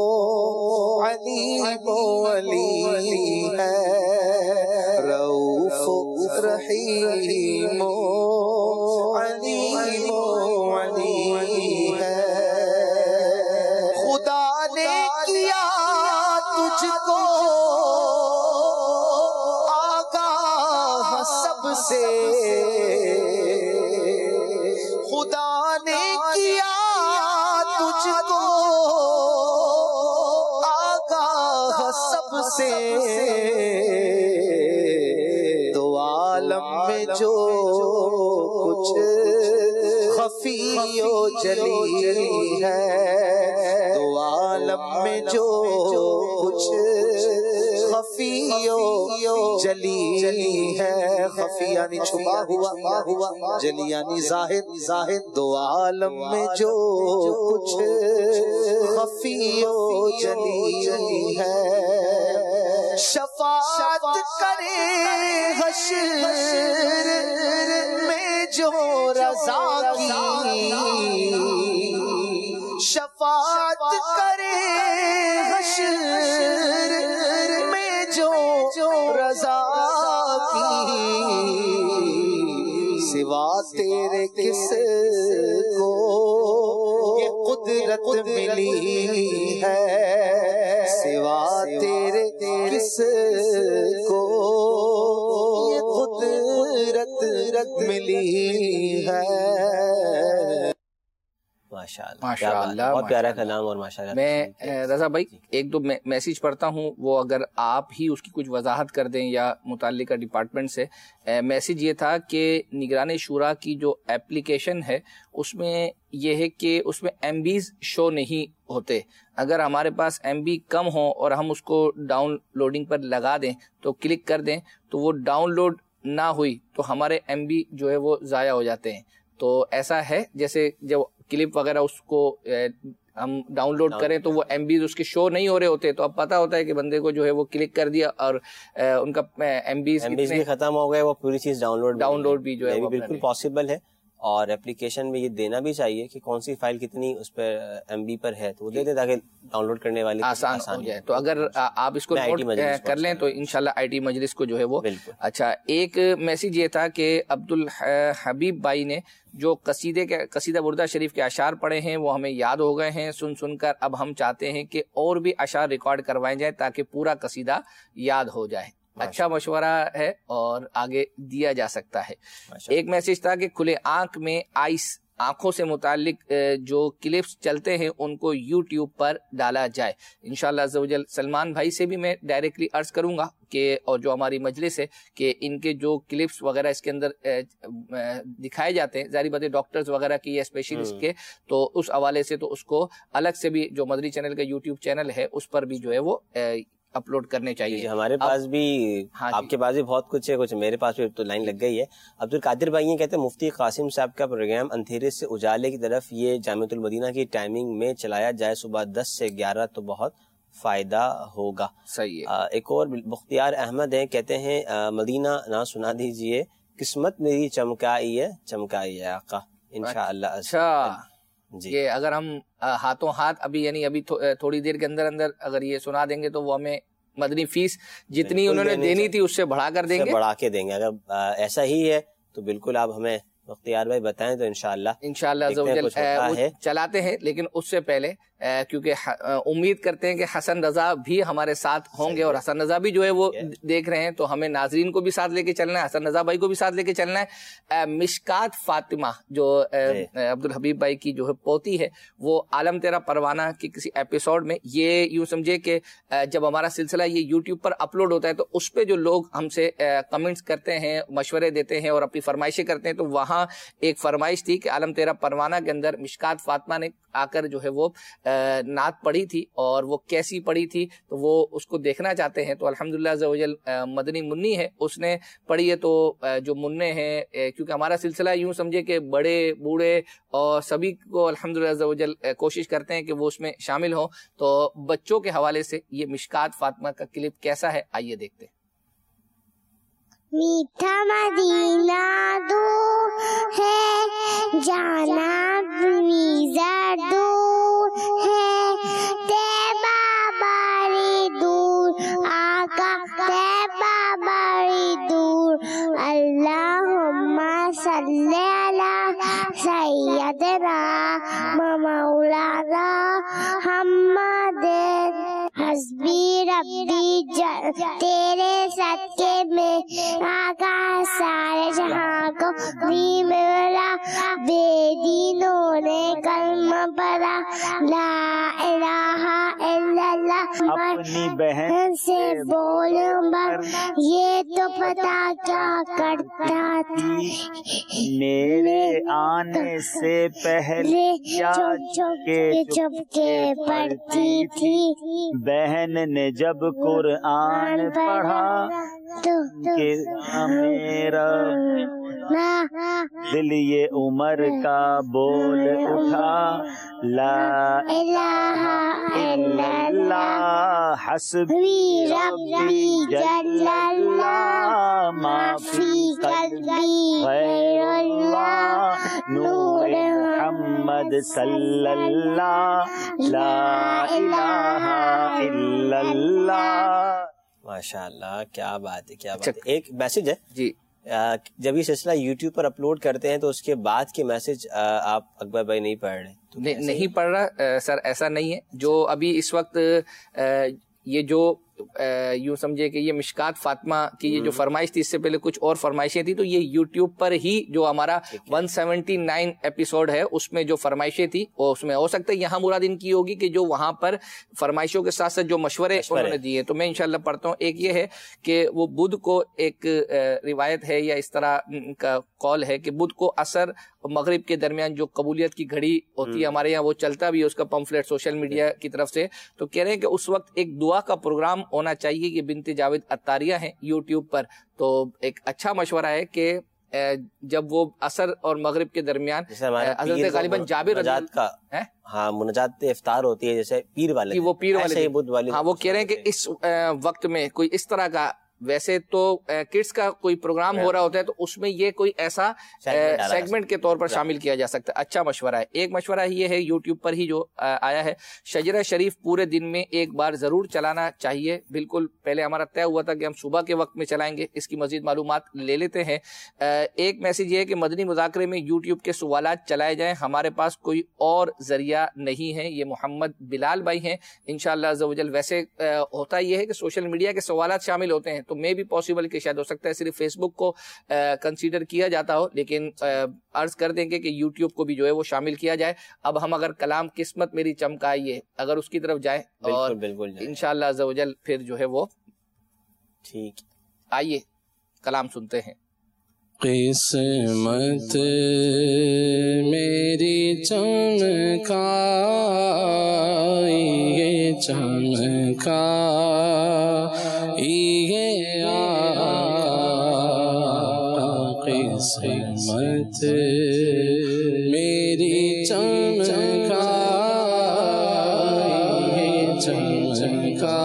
علیم علی ہے, رؤوف رحیم علیم علی ہے. آج کو آگاہ سب سے تو عالم میں جو کچھ خفی و جلی ہے، تو عالم میں جو کچھ خفی و جلی ہے، خفی یعنی چھپا ہوا، جلی یعنی ظاہر ظاہر، دو عالم میں جو کچھ خفی و جلی ہے، شفاعت کرے حشر میں جو رضا کی، شفاعت کرے حشر میں جو رضا کی، سوا تیرے کس کو یہ قدرت ملی ہے، سوا تیرے کس کو یہ قدرت ملی ہے۔ ماشاء اللہ، بہت پیارا کلام اور ماشاء اللہ۔ میں رضا بھائی ایک دو میسیج پڑھتا ہوں، وہ اگر آپ ہی اس کی کچھ وضاحت کر دیں یا متعلقہ ڈپارٹمنٹ سے۔ میسیج یہ تھا کہ نگران شورا کی جو اپلیکیشن ہے اس میں یہ ہے کہ اس میں ایم بیز شو نہیں ہوتے، اگر ہمارے پاس ایم بی کم ہوں اور ہم اس کو ڈاؤن لوڈنگ پر لگا دیں تو کلک کر دیں تو وہ ڈاؤن لوڈ نہ ہوئی تو ہمارے ایم بی جو ہے وہ ضائع ہو جاتے ہیں، تو ایسا ہے جیسے جب کلپ وغیرہ اس کو ہم ڈاؤن لوڈ کریں تو وہ ایم بیز اس کے شو نہیں ہو رہے ہوتے، تو اب پتہ ہوتا ہے کہ بندے کو جو ہے وہ کلک کر دیا اور ان کا ایم بیز بھی ختم ہو گئے، وہ پوری چیز ڈاؤن لوڈ ڈاؤن لوڈ بھی جو ہے بالکل پاسبل ہے، اور اپلیکیشن میں یہ دینا بھی چاہیے کہ کون سی فائل کتنی اس پہ ایم بی پر ہے تو وہ دے دیں تاکہ ڈاؤن لوڈ کرنے والے آسان ہو جائے۔ تو اگر آپ اس کو نوٹ کر لیں تو انشاءاللہ آئی ٹی مجلس کو جو ہے وہ اچھا۔ ایک میسیج یہ تھا کہ عبد الحبیب بھائی نے جو قصیدے کے قصیدہ بردہ شریف کے اشعار پڑھے ہیں وہ ہمیں یاد ہو گئے ہیں سن سن کر، اب ہم چاہتے ہیں کہ اور بھی اشعار ریکارڈ کروائے جائیں تاکہ پورا قصیدہ یاد ہو جائے۔ اچھا مشورہ ہے اور آگے دیا جا سکتا ہے۔ ایک میسج تھا کہ کھلے آنکھ میں آئس آنکھوں سے متعلق جو کلپس چلتے ہیں ان کو یوٹیوب پر ڈالا جائے، انشاءاللہ عز و جل۔ سلمان بھائی سے بھی میں ڈائریکٹلی عرض کروں گا کہ اور جو ہماری مجلس ہے کہ ان کے جو کلپس وغیرہ اس کے اندر دکھائے جاتے ہیں، ظاہری بات ہے ڈاکٹرز وغیرہ کی یا اسپیشلسٹ کے، تو اس حوالے سے تو اس کو الگ سے بھی جو مدری چینل کا یوٹیوب چینل ہے اس پر بھی جو ہے وہ اپلوڈ کرنے چاہیے۔ ہمارے پاس بھی آپ کے پاس بھی بہت کچھ ہے، کچھ میرے پاس بھی تو لائن لگ گئی ہے۔ عبد القادر بھائی یہ کہتے ہیں مفتی قاسم صاحب کا پروگرام اندھیرے سے اجالے کی طرف یہ جامعۃ المدینہ کی ٹائمنگ میں چلایا جائے، صبح دس سے گیارہ، تو بہت فائدہ ہوگا۔ صحیح ہے۔ ایک اور بختیار احمد ہیں، کہتے ہیں مدینہ نہ سنا دیجئے، قسمت میری چمکائی ہے چمکائی ہے آقا انشاءاللہ۔ اچھا جی، یہ اگر ہم ہاتھوں ہاتھ ابھی یعنی ابھی تھوڑی دیر کے اندر اندر اگر یہ سنا دیں گے تو وہ ہمیں مدنی فیس جتنی انہوں نے دینی تھی اس سے بڑھا کر دیں گے، بڑھا کے دیں گے۔ اگر ایسا ہی ہے تو بالکل آپ ہمیں بختیار بھائی بتائیں تو انشاءاللہ انشاءاللہ عز و جل چلاتے ہیں۔ لیکن اس سے پہلے کیونکہ امید کرتے ہیں کہ حسن رضا بھی ہمارے ساتھ ہوں گے، اور حسن رضا بھی جو ہے وہ دیکھ رہے ہیں، تو ہمیں ناظرین کو بھی ساتھ لے کے چلنا ہے، حسن رضا بھائی کو بھی ساتھ لے کے چلنا ہے۔ مشکات فاطمہ جو عبد الحبیب بھائی کی جو ہے پوتی ہے، وہ عالم تیرا پروانہ کی کسی ایپیسوڈ میں، یہ یوں سمجھے کہ جب ہمارا سلسلہ یہ یوٹیوب پر اپلوڈ ہوتا ہے تو اس پہ جو لوگ ہم سے کمنٹس کرتے ہیں، مشورے دیتے ہیں اور اپنی فرمائشیں کرتے ہیں، تو وہاں ایک فرمائش تھی کہ عالم تیرا پروانہ کے اندر مشکات فاطمہ نے آ کر جو ہے وہ نعت پڑھی تھی، اور وہ کیسی پڑھی تھی تو وہ اس کو دیکھنا چاہتے ہیں۔ تو الحمدللہ عز و جل مدنی منی ہے، اس نے پڑھی ہے، تو جو مننے ہیں، کیونکہ ہمارا سلسلہ یوں سمجھے کہ بڑے بوڑھے اور سبھی کو الحمدللہ عز و جل کوشش کرتے ہیں کہ وہ اس میں شامل ہوں، تو بچوں کے حوالے سے یہ مشکات فاطمہ کا کلپ کیسا ہے آئیے دیکھتے ہیں۔ میٹھا مدینہ دور ہے، جانا بھی دور ہے، طیبہ بڑی دور، آقا طیبہ بڑی دور، اللہم صلی علی سیدنا مولانا محمد، حسبی ربی جل تیرے صدقے میں آقا سارے جہاں کو بھی ملا، بے دینوں نے کلمہ پڑھا، لا الہ الا اللہ اپنی بہن سے بولوں مر یہ تو پتا کیا کرتا تھا میرے آنے سے پہلے چپ چپ کے پڑھتی تھی بہن نے جب قرآن پڑھا تو میرا دل یہ عمر کا بول اٹھا لا الہ الا اللہ حسبی ربی جل اللہ ما فی قلبی غیر اللہ نور محمد صلی اللہ لا الہ الا اللہ. ماشاء اللہ, کیا بات ہے, کیا بات ہے. ایک میسج ہے جی, جب یہ سلسلہ یوٹیوب پر اپلوڈ کرتے ہیں تو اس کے بعد کے میسج آپ اکبر بھائی نہیں پڑھ رہے؟ نہیں پڑھ رہا سر, ایسا نہیں ہے. جو ابھی اس وقت یہ جو یوں سمجھے کہ یہ مشکات فاطمہ کی یہ جو فرمائش تھی, اس سے پہلے کچھ اور فرمائشیں تھی, تو یہ یوٹیوب پر ہی جو ہمارا ون سیونٹی نائن ایپیسوڈ ہے اس میں جو فرمائشیں تھی وہ اس میں ہو سکتا ہے یہاں مراد ان کی ہوگی کہ جو وہاں پر فرمائشوں کے ساتھ ساتھ جو مشورے انہوں نے دیے, تو میں انشاءاللہ پڑھتا ہوں. ایک یہ ہے کہ وہ بدھ کو ایک روایت ہے یا اس طرح کا قول ہے کہ بدھ کو عصر اور مغرب کے درمیان جو قبولیت کی گھڑی ہوتی ہے ہمارے یہاں, وہ چلتا بھی ہے, اس کا پمفلیٹ سوشل میڈیا کی طرف سے, تو کہہ رہے ہیں کہ اس وقت ایک دعا کا پروگرام ہونا چاہیے کہ بنت جاوید عطاریہ ہیں یوٹیوب پر, تو ایک اچھا مشورہ ہے کہ جب وہ عصر اور مغرب کے درمیان حضرت غالباً جابر رضی کا ہاں مناجات افطار ہوتی ہے جیسے پیر والے, وہ پیر والے بدھ والے, ہاں وہ کہہ رہے ہیں کہ اس وقت میں کوئی اس طرح کا, ویسے تو کڈس کا کوئی پروگرام ہو رہا ہوتا ہے تو اس میں یہ کوئی ایسا سیگمنٹ کے طور پر شامل کیا جا سکتا ہے. اچھا مشورہ ہے. ایک مشورہ یہ ہے یوٹیوب پر ہی جو آیا ہے, شجرہ شریف پورے دن میں ایک بار ضرور چلانا چاہیے. بالکل پہلے ہمارا طے ہوا تھا کہ ہم صبح کے وقت میں چلائیں گے, اس کی مزید معلومات لے لیتے ہیں. ایک میسج یہ ہے کہ مدنی مذاکرے میں یوٹیوب کے سوالات چلائے جائیں, ہمارے پاس کوئی اور ذریعہ نہیں ہے. یہ محمد بلال بھائی ہیں انشاءاللہ عز و جل. ویسے ہوتا یہ ہے کہ سوشل میڈیا کے سوالات شامل ہوتے ہیں, تو میں بھی پاسبل کہ شاید ہو سکتا ہے صرف فیس بک کو کنسیڈر کیا جاتا ہو, لیکن عرض کر دیں گے کہ یوٹیوب کو بھی جو ہے وہ شامل کیا جائے. اب ہم اگر کلام قسمت میری چمکائیے اگر اس کی طرف جائیں, اور انشاءاللہ عز و جل پھر جو ہے وہ ٹھیک, آئیے کلام سنتے ہیں. قسمت میری چمکائیے چمکائیے قسمت میری چمکائیے چمکائیے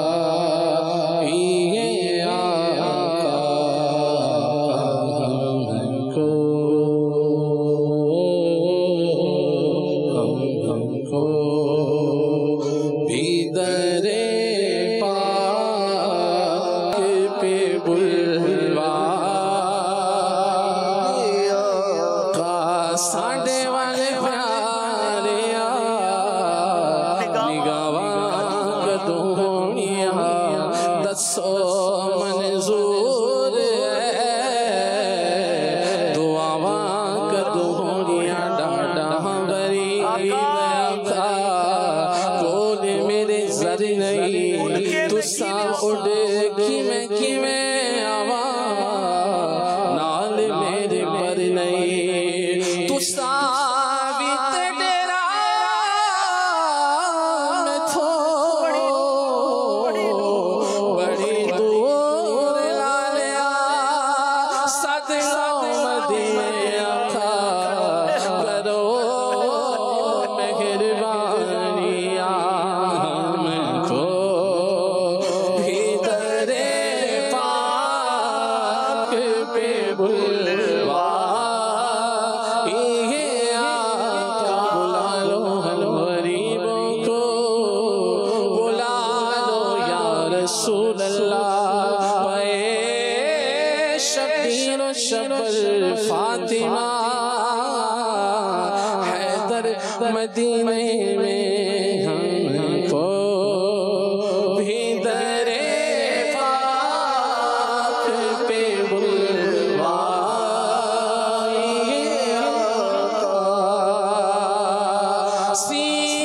مدینے میں ہم کو بھی درے پاک پہ بلوائیے آقا.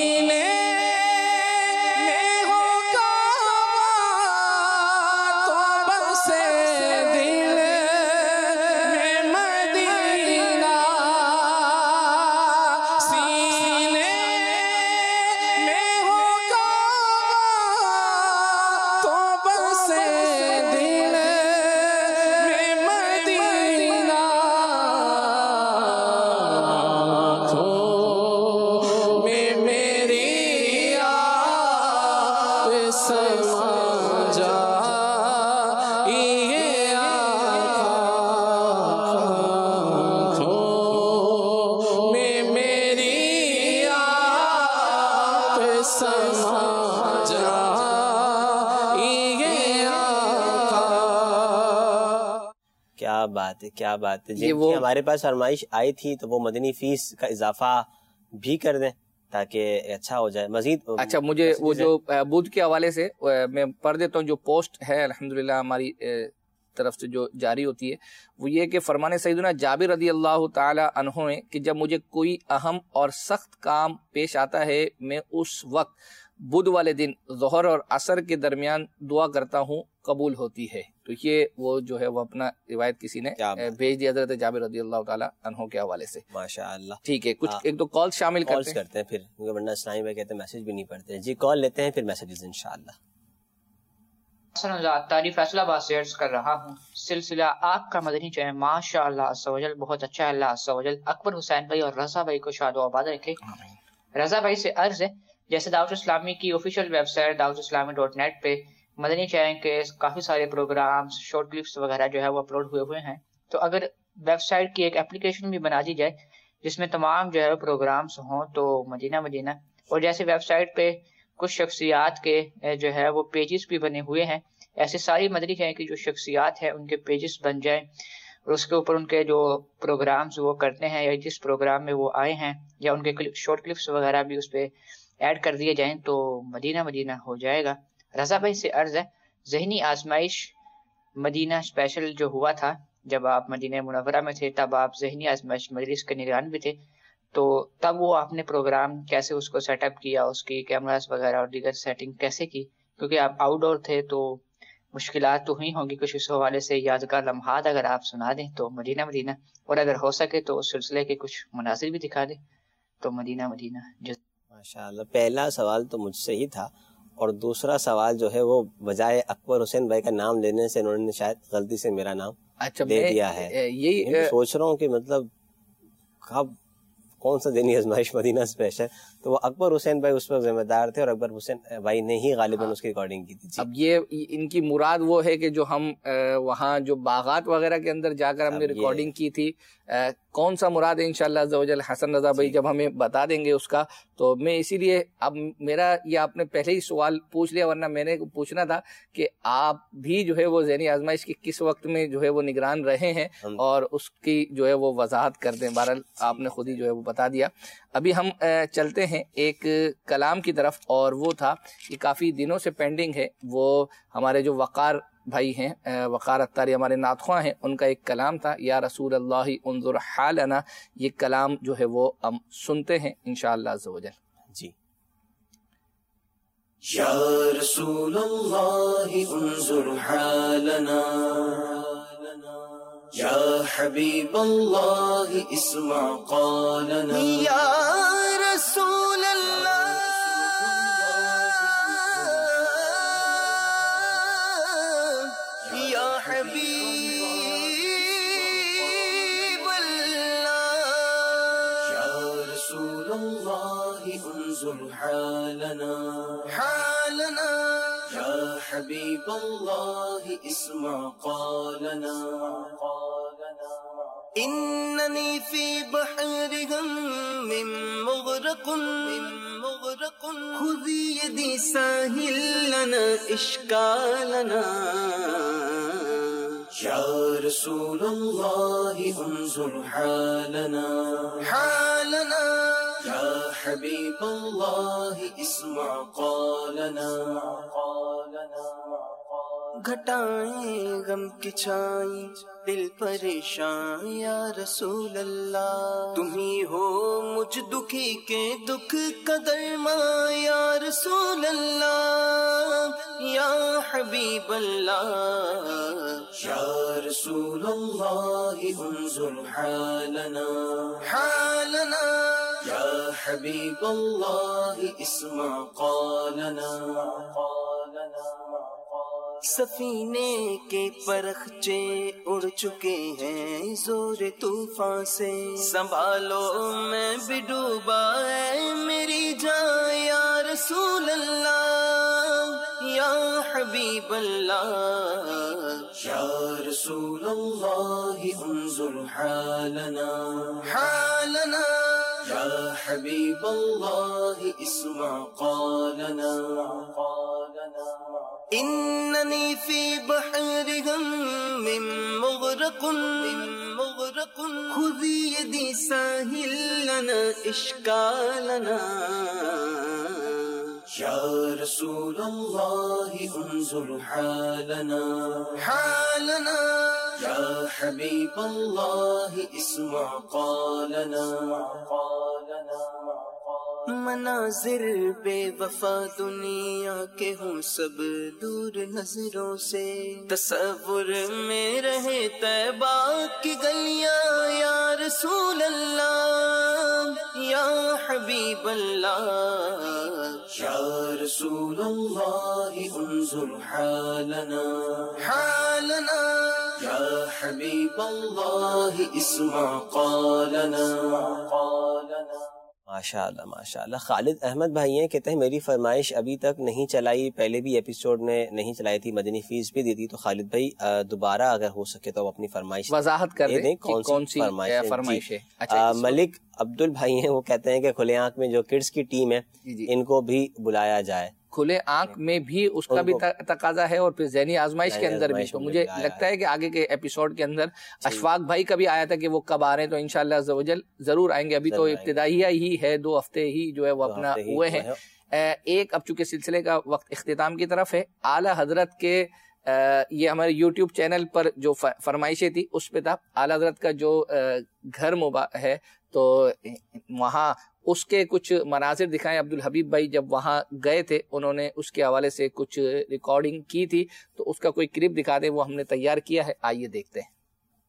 بات ہے, کیا بات ہے. جی وہ ہمارے پاس فرمائش آئی تھی تو وہ مدنی فیس کا اضافہ بھی کر دیں تاکہ اچھا ہو جائے مزید. اچھا مجھے وہ جو بدھ کے حوالے سے میں پڑھ دیتا ہوں, جو پوسٹ ہے الحمدللہ ہماری طرف سے جو جاری ہوتی ہے, وہ یہ کہ فرمان سیدنا جابر رضی اللہ تعالی عنہ ہے کہ جب مجھے کوئی اہم اور سخت کام پیش آتا ہے میں اس وقت بدھ والے دن ظہر اور عصر کے درمیان دعا کرتا ہوں, قبول ہوتی ہے. تو یہ وہ جو ہے وہ اپنا روایت کسی نے بھیج دی حضرت جابر رضی اللہ تعالی عنہ کے حوالے سے. ماشاءاللہ. ٹھیک ہے, کچھ ایک دو کال شامل کرتے ہیں کرتے ہیں پھر, کیونکہ ورنہ اسلامی بھائی کہتے ہیں میسج بھی نہیں پڑھتے. جی کال لیتے ہیں پھر میسیجز انشاءاللہ. تاریخ فیصلہ آباد سے عرض کر رہا ہوں, سلسلہ آپ کا مدنی چینل ماشاء اللہ عز و جل بہت اچھا ہے. اللہ عز و جل اکبر حسین بھائی اور رضا بھائی کو شاد و آباد رکھے. رضا بھائی سے عرض ہے, جیسے دعوت اسلامی کی آفیشیل ویب سائٹ دعوت اسلامی ڈاٹ نیٹ پہ مدنی چینل کے کافی سارے پروگرامز, شارٹ کلپس وغیرہ جو ہے وہ اپلوڈ ہوئے ہوئے ہیں, تو اگر ویب سائٹ کی ایک اپلیکیشن بھی بنا دی جائے جس میں تمام جو ہے پروگرامز ہوں تو مدینہ مدینہ. اور جیسے ویب سائٹ پہ کچھ شخصیات کے جو ہے وہ پیجز بھی بنے ہوئے ہیں, ایسے ساری مدنی چینل کی جو شخصیات ہیں ان کے پیجز بن جائیں اور اس کے اوپر ان کے جو پروگرامز وہ کرتے ہیں یا جس پروگرام میں وہ آئے ہیں یا ان کے شارٹ کلپس وغیرہ بھی اس پہ ایڈ کر دیے جائیں تو مدینہ مدینہ ہو جائے گا. رضا بھائی سے عرض ہے, ذہنی آزمائش مدینہ اسپیشل جو ہوا تھا جب آپ مدینہ منورہ میں تھے, تب آپ ذہنی آزمائش مجلس کے نگران بھی تھے, تو تب وہ آپ نے پروگرام کیسے اس کو سیٹ اپ کیا, اس کی کیمراز وغیرہ اور دیگر سیٹنگ کیسے کی, کیونکہ آپ آؤٹ ڈور تھے تو مشکلات تو ہوئی ہوں گی. کچھ اس حوالے سے یادگار لمحات اگر آپ سنا دیں تو مدینہ مدینہ, اور اگر ہو سکے تو اس سلسلے کے کچھ مناظر بھی دکھا دیں تو مدینہ مدینہ. ماشاءاللہ. پہلا سوال تو مجھ سے ہی تھا, اور دوسرا سوال جو ہے وہ بجائے اکبر حسین بھائی کا نام لینے سے انہوں نے شاید غلطی سے میرا نام اچھا دے دیا ہے. یہی سوچ رہا ہوں کہ مطلب کب کون سا دینی آزمائش مدینہ اسپیشل, تو وہ اکبر حسین بھائی اس پر ذمہ دار تھے اور اکبر حسین بھائی نے ہی غالباً اس کی ریکارڈنگ کی تھی. اب یہ ان کی مراد وہ ہے کہ جو ہم وہاں جو باغات وغیرہ کے اندر جا کر ہم نے ریکارڈنگ کی تھی, کون سا مراد ہے انشاءاللہ عز و جل حسن رضا بھائی جب ہمیں بتا دیں گے اس کا. تو میں اسی لیے اب میرا یہ آپ نے پہلے ہی سوال پوچھ لیا, ورنہ میں نے پوچھنا تھا کہ آپ بھی جو ہے وہ ذہنی آزمائش کی کس وقت میں جو ہے وہ نگران رہے ہیں اور اس کی جو ہے وہ وضاحت کر دیں. بہرحال آپ نے خود ہی جو ہے وہ بتا دیا. ابھی ہم چلتے ہیں ایک کلام کی طرف, اور وہ تھا یہ کافی دنوں سے پینڈنگ ہے, وہ ہمارے جو وقار بھائی ہیں, وقار اتاری ہمارے نعت خواں ہیں, ان کا ایک کلام تھا, یا رسول اللہ انظر حالنا. یہ کلام جو ہے وہ ہم سنتے ہیں انشاءاللہ عز و جل. جی. یا رسول اللہ انظر حالنا, یا حبیب اللہ اسمع قالنا, یا رسول اللہ یا حبیب اللہ, یا رسول اللہ انظر حالنا حالنا, یا حبیب اللہ اسمع قالنا, إنني في بحر غم مغرق مغرق خذي يدي ساهل لنا إشكالنا, يا رسول الله انظر حالنا حالنا, يا حبيب الله اسمع قالنا قالنا. گھٹائیں غم کی چھائیں دل پریشان, یا رسول اللہ تم ہی ہو مجھ دکھی کے دکھ کا درمان, یا رسول اللہ یا حبیب اللہ, یا رسول اللہ انظر حالنا حالنا, یا حبیب اللہ اسمع قالنا قالنا. سفینے کے پرخچے اڑ چکے ہیں زور طوفان سے, سنبھالو میں بھی ڈوبا ہے میری جان, یا رسول اللہ یا حبیب اللہ, یا رسول اللہ انظر حالنا حالنا, یا حبیب اللہ اسمع قالنا اننی فی بحر غم مغرق مغرق خذ یدی ساحل لنا اشکالنا یا رسول اللہ انظر حالنا حالنا یا حبیب اللہ اسمع قالنا مناظر بے وفا دنیا کے ہوں سب دور نظروں سے تصور میں رہے طیبہ کی گلیاں یا رسول اللہ یا حبیب اللہ یا رسول اللہ انظر حالنا حالنا یا حبیب اللہ اسمع قالنا ماشاء اللہ ماشاء اللہ. خالد احمد بھائی ہیں، کہتے ہیں میری فرمائش ابھی تک نہیں چلائی، پہلے بھی ایپیسوڈ میں نہیں چلائی تھی، مدنی فیس بھی دی تھی، تو خالد بھائی دوبارہ اگر ہو سکے تو اپنی فرمائش وضاحت کر دیں کون سی فرمائش ہے. ملک عبدل بھائی ہیں، وہ کہتے ہیں کہ کھلے آنکھ میں جو کڈس کی ٹیم ہے ان کو بھی بلایا جائے. کھلے آنکھ میں بھی اس کا بھی تقاضا ہے اور پھر ذہنی آزمائش کے اندر بھی. تو مجھے لگتا ہے کہ آگے کے ایپیسوڈ کے اندر اشفاق بھائی کا بھی آیا تھا کہ وہ کب آ رہے ہیں، تو انشاءاللہ عز و جل ضرور آئیں گے. ابھی تو ابتدائیہ ہی ہے، دو ہفتے ہی جو ہے وہ اپنا ہوئے ہیں. ایک اب چونکہ سلسلے کا وقت اختتام کی طرف ہے، اعلیٰ حضرت کے یہ ہمارے یوٹیوب چینل پر جو فرمائشیں تھی اس پہ تھا اعلیٰ حضرت کا جو گھر ہے، تو وہاں اس کے کچھ مناظر دکھائیں. عبدالحبیب بھائی جب وہاں گئے تھے انہوں نے اس کے حوالے سے کچھ ریکارڈنگ کی تھی، تو اس کا کوئی کلپ دکھا دیں، وہ ہم نے تیار کیا ہے، آئیے دیکھتے ہیں.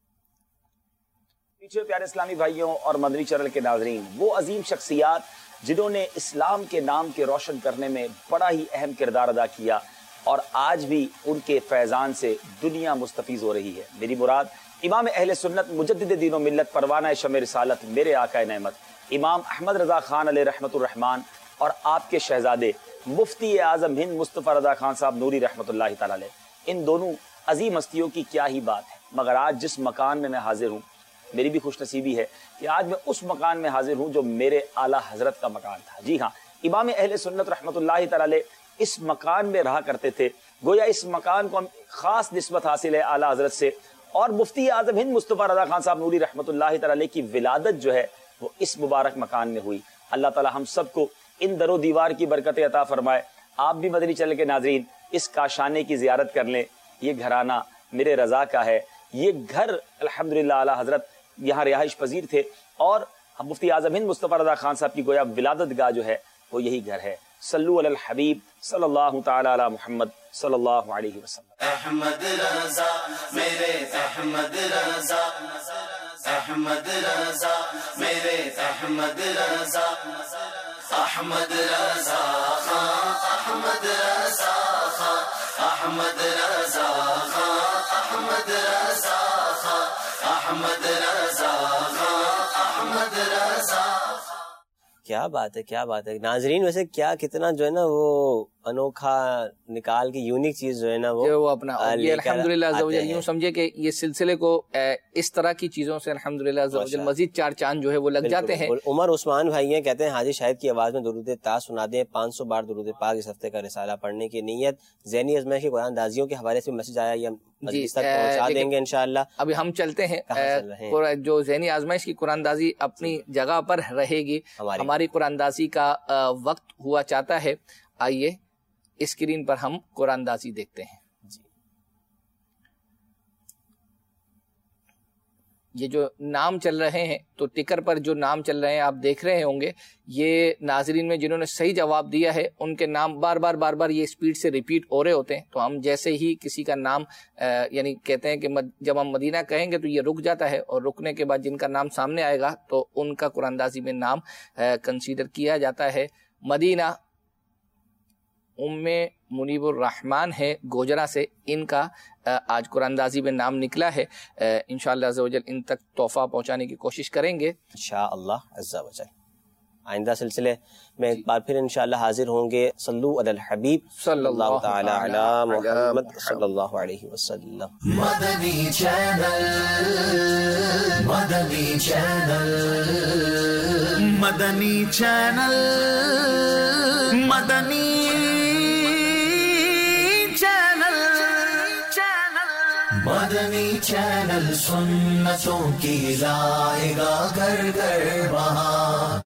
پیچھے پیارے اسلامی بھائیوں اور مدنی چینل کے ناظرین، وہ عظیم شخصیات جنہوں نے اسلام کے نام کے روشن کرنے میں بڑا ہی اہم کردار ادا کیا، اور آج بھی ان کے فیضان سے دنیا مستفیض ہو رہی ہے. میری مراد امام اہل سنت مجدد دین و ملت پروانہ شمع رسالت میرے آقا نعمت امام احمد رضا خان علیہ رحمت الرحمان اور آپ کے شہزادے مفتی اعظم ہند مصطفیٰ رضا خان صاحب نوری رحمت اللہ تعالی علیہ. ان دونوں عظیم ہستیوں کی کیا ہی بات ہے. مگر آج جس مکان میں میں حاضر ہوں، میری بھی خوش نصیبی ہے کہ آج میں اس مکان میں حاضر ہوں جو میرے اعلیٰ حضرت کا مکان تھا. جی ہاں، امام اہل سنت رحمت اللہ تعالی علیہ اس مکان میں رہا کرتے تھے. گویا اس مکان کو خاص نسبت حاصل ہے اعلیٰ حضرت سے، اور مفتی اعظم ہند مصطفیٰ رضا خان صاحب نوری رحمت اللہ تعالی علیہ کی ولادت جو ہے وہ اس مبارک مکان میں ہوئی. اللہ تعالی ہم سب کو ان در و دیوار کی برکت عطا فرمائے. آپ بھی مدنی چینل کے ناظرین اس کاشانے کی زیارت کر لیں. یہ گھرانہ میرے رضا کا ہے. یہ گھر الحمدللہ اعلیٰ حضرت یہاں رہائش پذیر تھے، اور مفتی اعظم ہند مصطفیٰ رضا خان صاحب کی گویا ولادت گاہ جو ہے وہ یہی گھر ہے. صلو علی الحبیب صلی اللہ تعالی علی محمد صلی اللہ علیہ وسلم. احمد رضا میرے احمد رضا احمد رضا میرے احمد رضا احمد رضا خان احمد رضا خان احمد رضا خان احمد رضا خان احمد رضا خان احمد رضا. کیا بات ہے، کیا بات ہے ناظرین. ویسے کیا کتنا جو ہے نا وہ انوکھا نکال کے یونیک چیز جو ہے نا وہ اپنا الحمدللہ یوں سمجھے کہ یہ سلسلے کو اس طرح کی چیزوں سے الحمدللہ مزید چار چاند جو ہے وہ لگ جاتے ہیں. عمر عثمان بھائی ہیں، کہتے ہیں حاجی شاہد کی آواز میں درود تا سنا دیں. پانچ سو بار درود پاک اس ہفتے کا رسالہ پڑھنے کی نیت. ذہنی آزمائش کی قرآن دازیوں کے حوالے سے میسج آیا، یہ مجلس تک پہنچا دیں گے انشاءاللہ. ابھی ہم چلتے ہیں. جو ذہنی آزمائش کی قرآن دازی اپنی جگہ پر رہے گی. ہماری قرآن دازی کا وقت ہوا چاہتا ہے. آئیے اسکرین پر ہم قرآن دازی دیکھتے ہیں. جی یہ جو نام چل رہے ہیں تو ٹکر پر جو نام چل رہے ہیں آپ دیکھ رہے ہوں گے. یہ ناظرین میں جنہوں نے صحیح جواب دیا ہے ان کے نام بار بار بار بار یہ اسپیڈ سے ریپیٹ ہو رہے ہوتے ہیں. تو ہم جیسے ہی کسی کا نام یعنی کہتے ہیں کہ جب ہم مدینہ کہیں گے تو یہ رک جاتا ہے، اور رکنے کے بعد جن کا نام سامنے آئے گا تو ان کا قرآن دازی میں نام کنسیڈر کیا جاتا ہے. مدینہ ام منیب الرحمن ہے گوجرا سے، ان کا آج قرآن دازی میں نام نکلا ہے. انشاءاللہ عز و جل ان تک تحفہ پہنچانے کی کوشش کریں گے انشاءاللہ عز و جل. آئندہ سلسلے میں ایک بار پھر انشاءاللہ حاضر ہوں گے. صلو علی الحبیب صلی اللہ تعالی علی محمد صلی اللہ علیہ وسلم. مدنی چینل مدنی چینل مدنی چینل مدنی چینل مدنی چینل سنتوں کی لائے گا گھر گھر وہاں.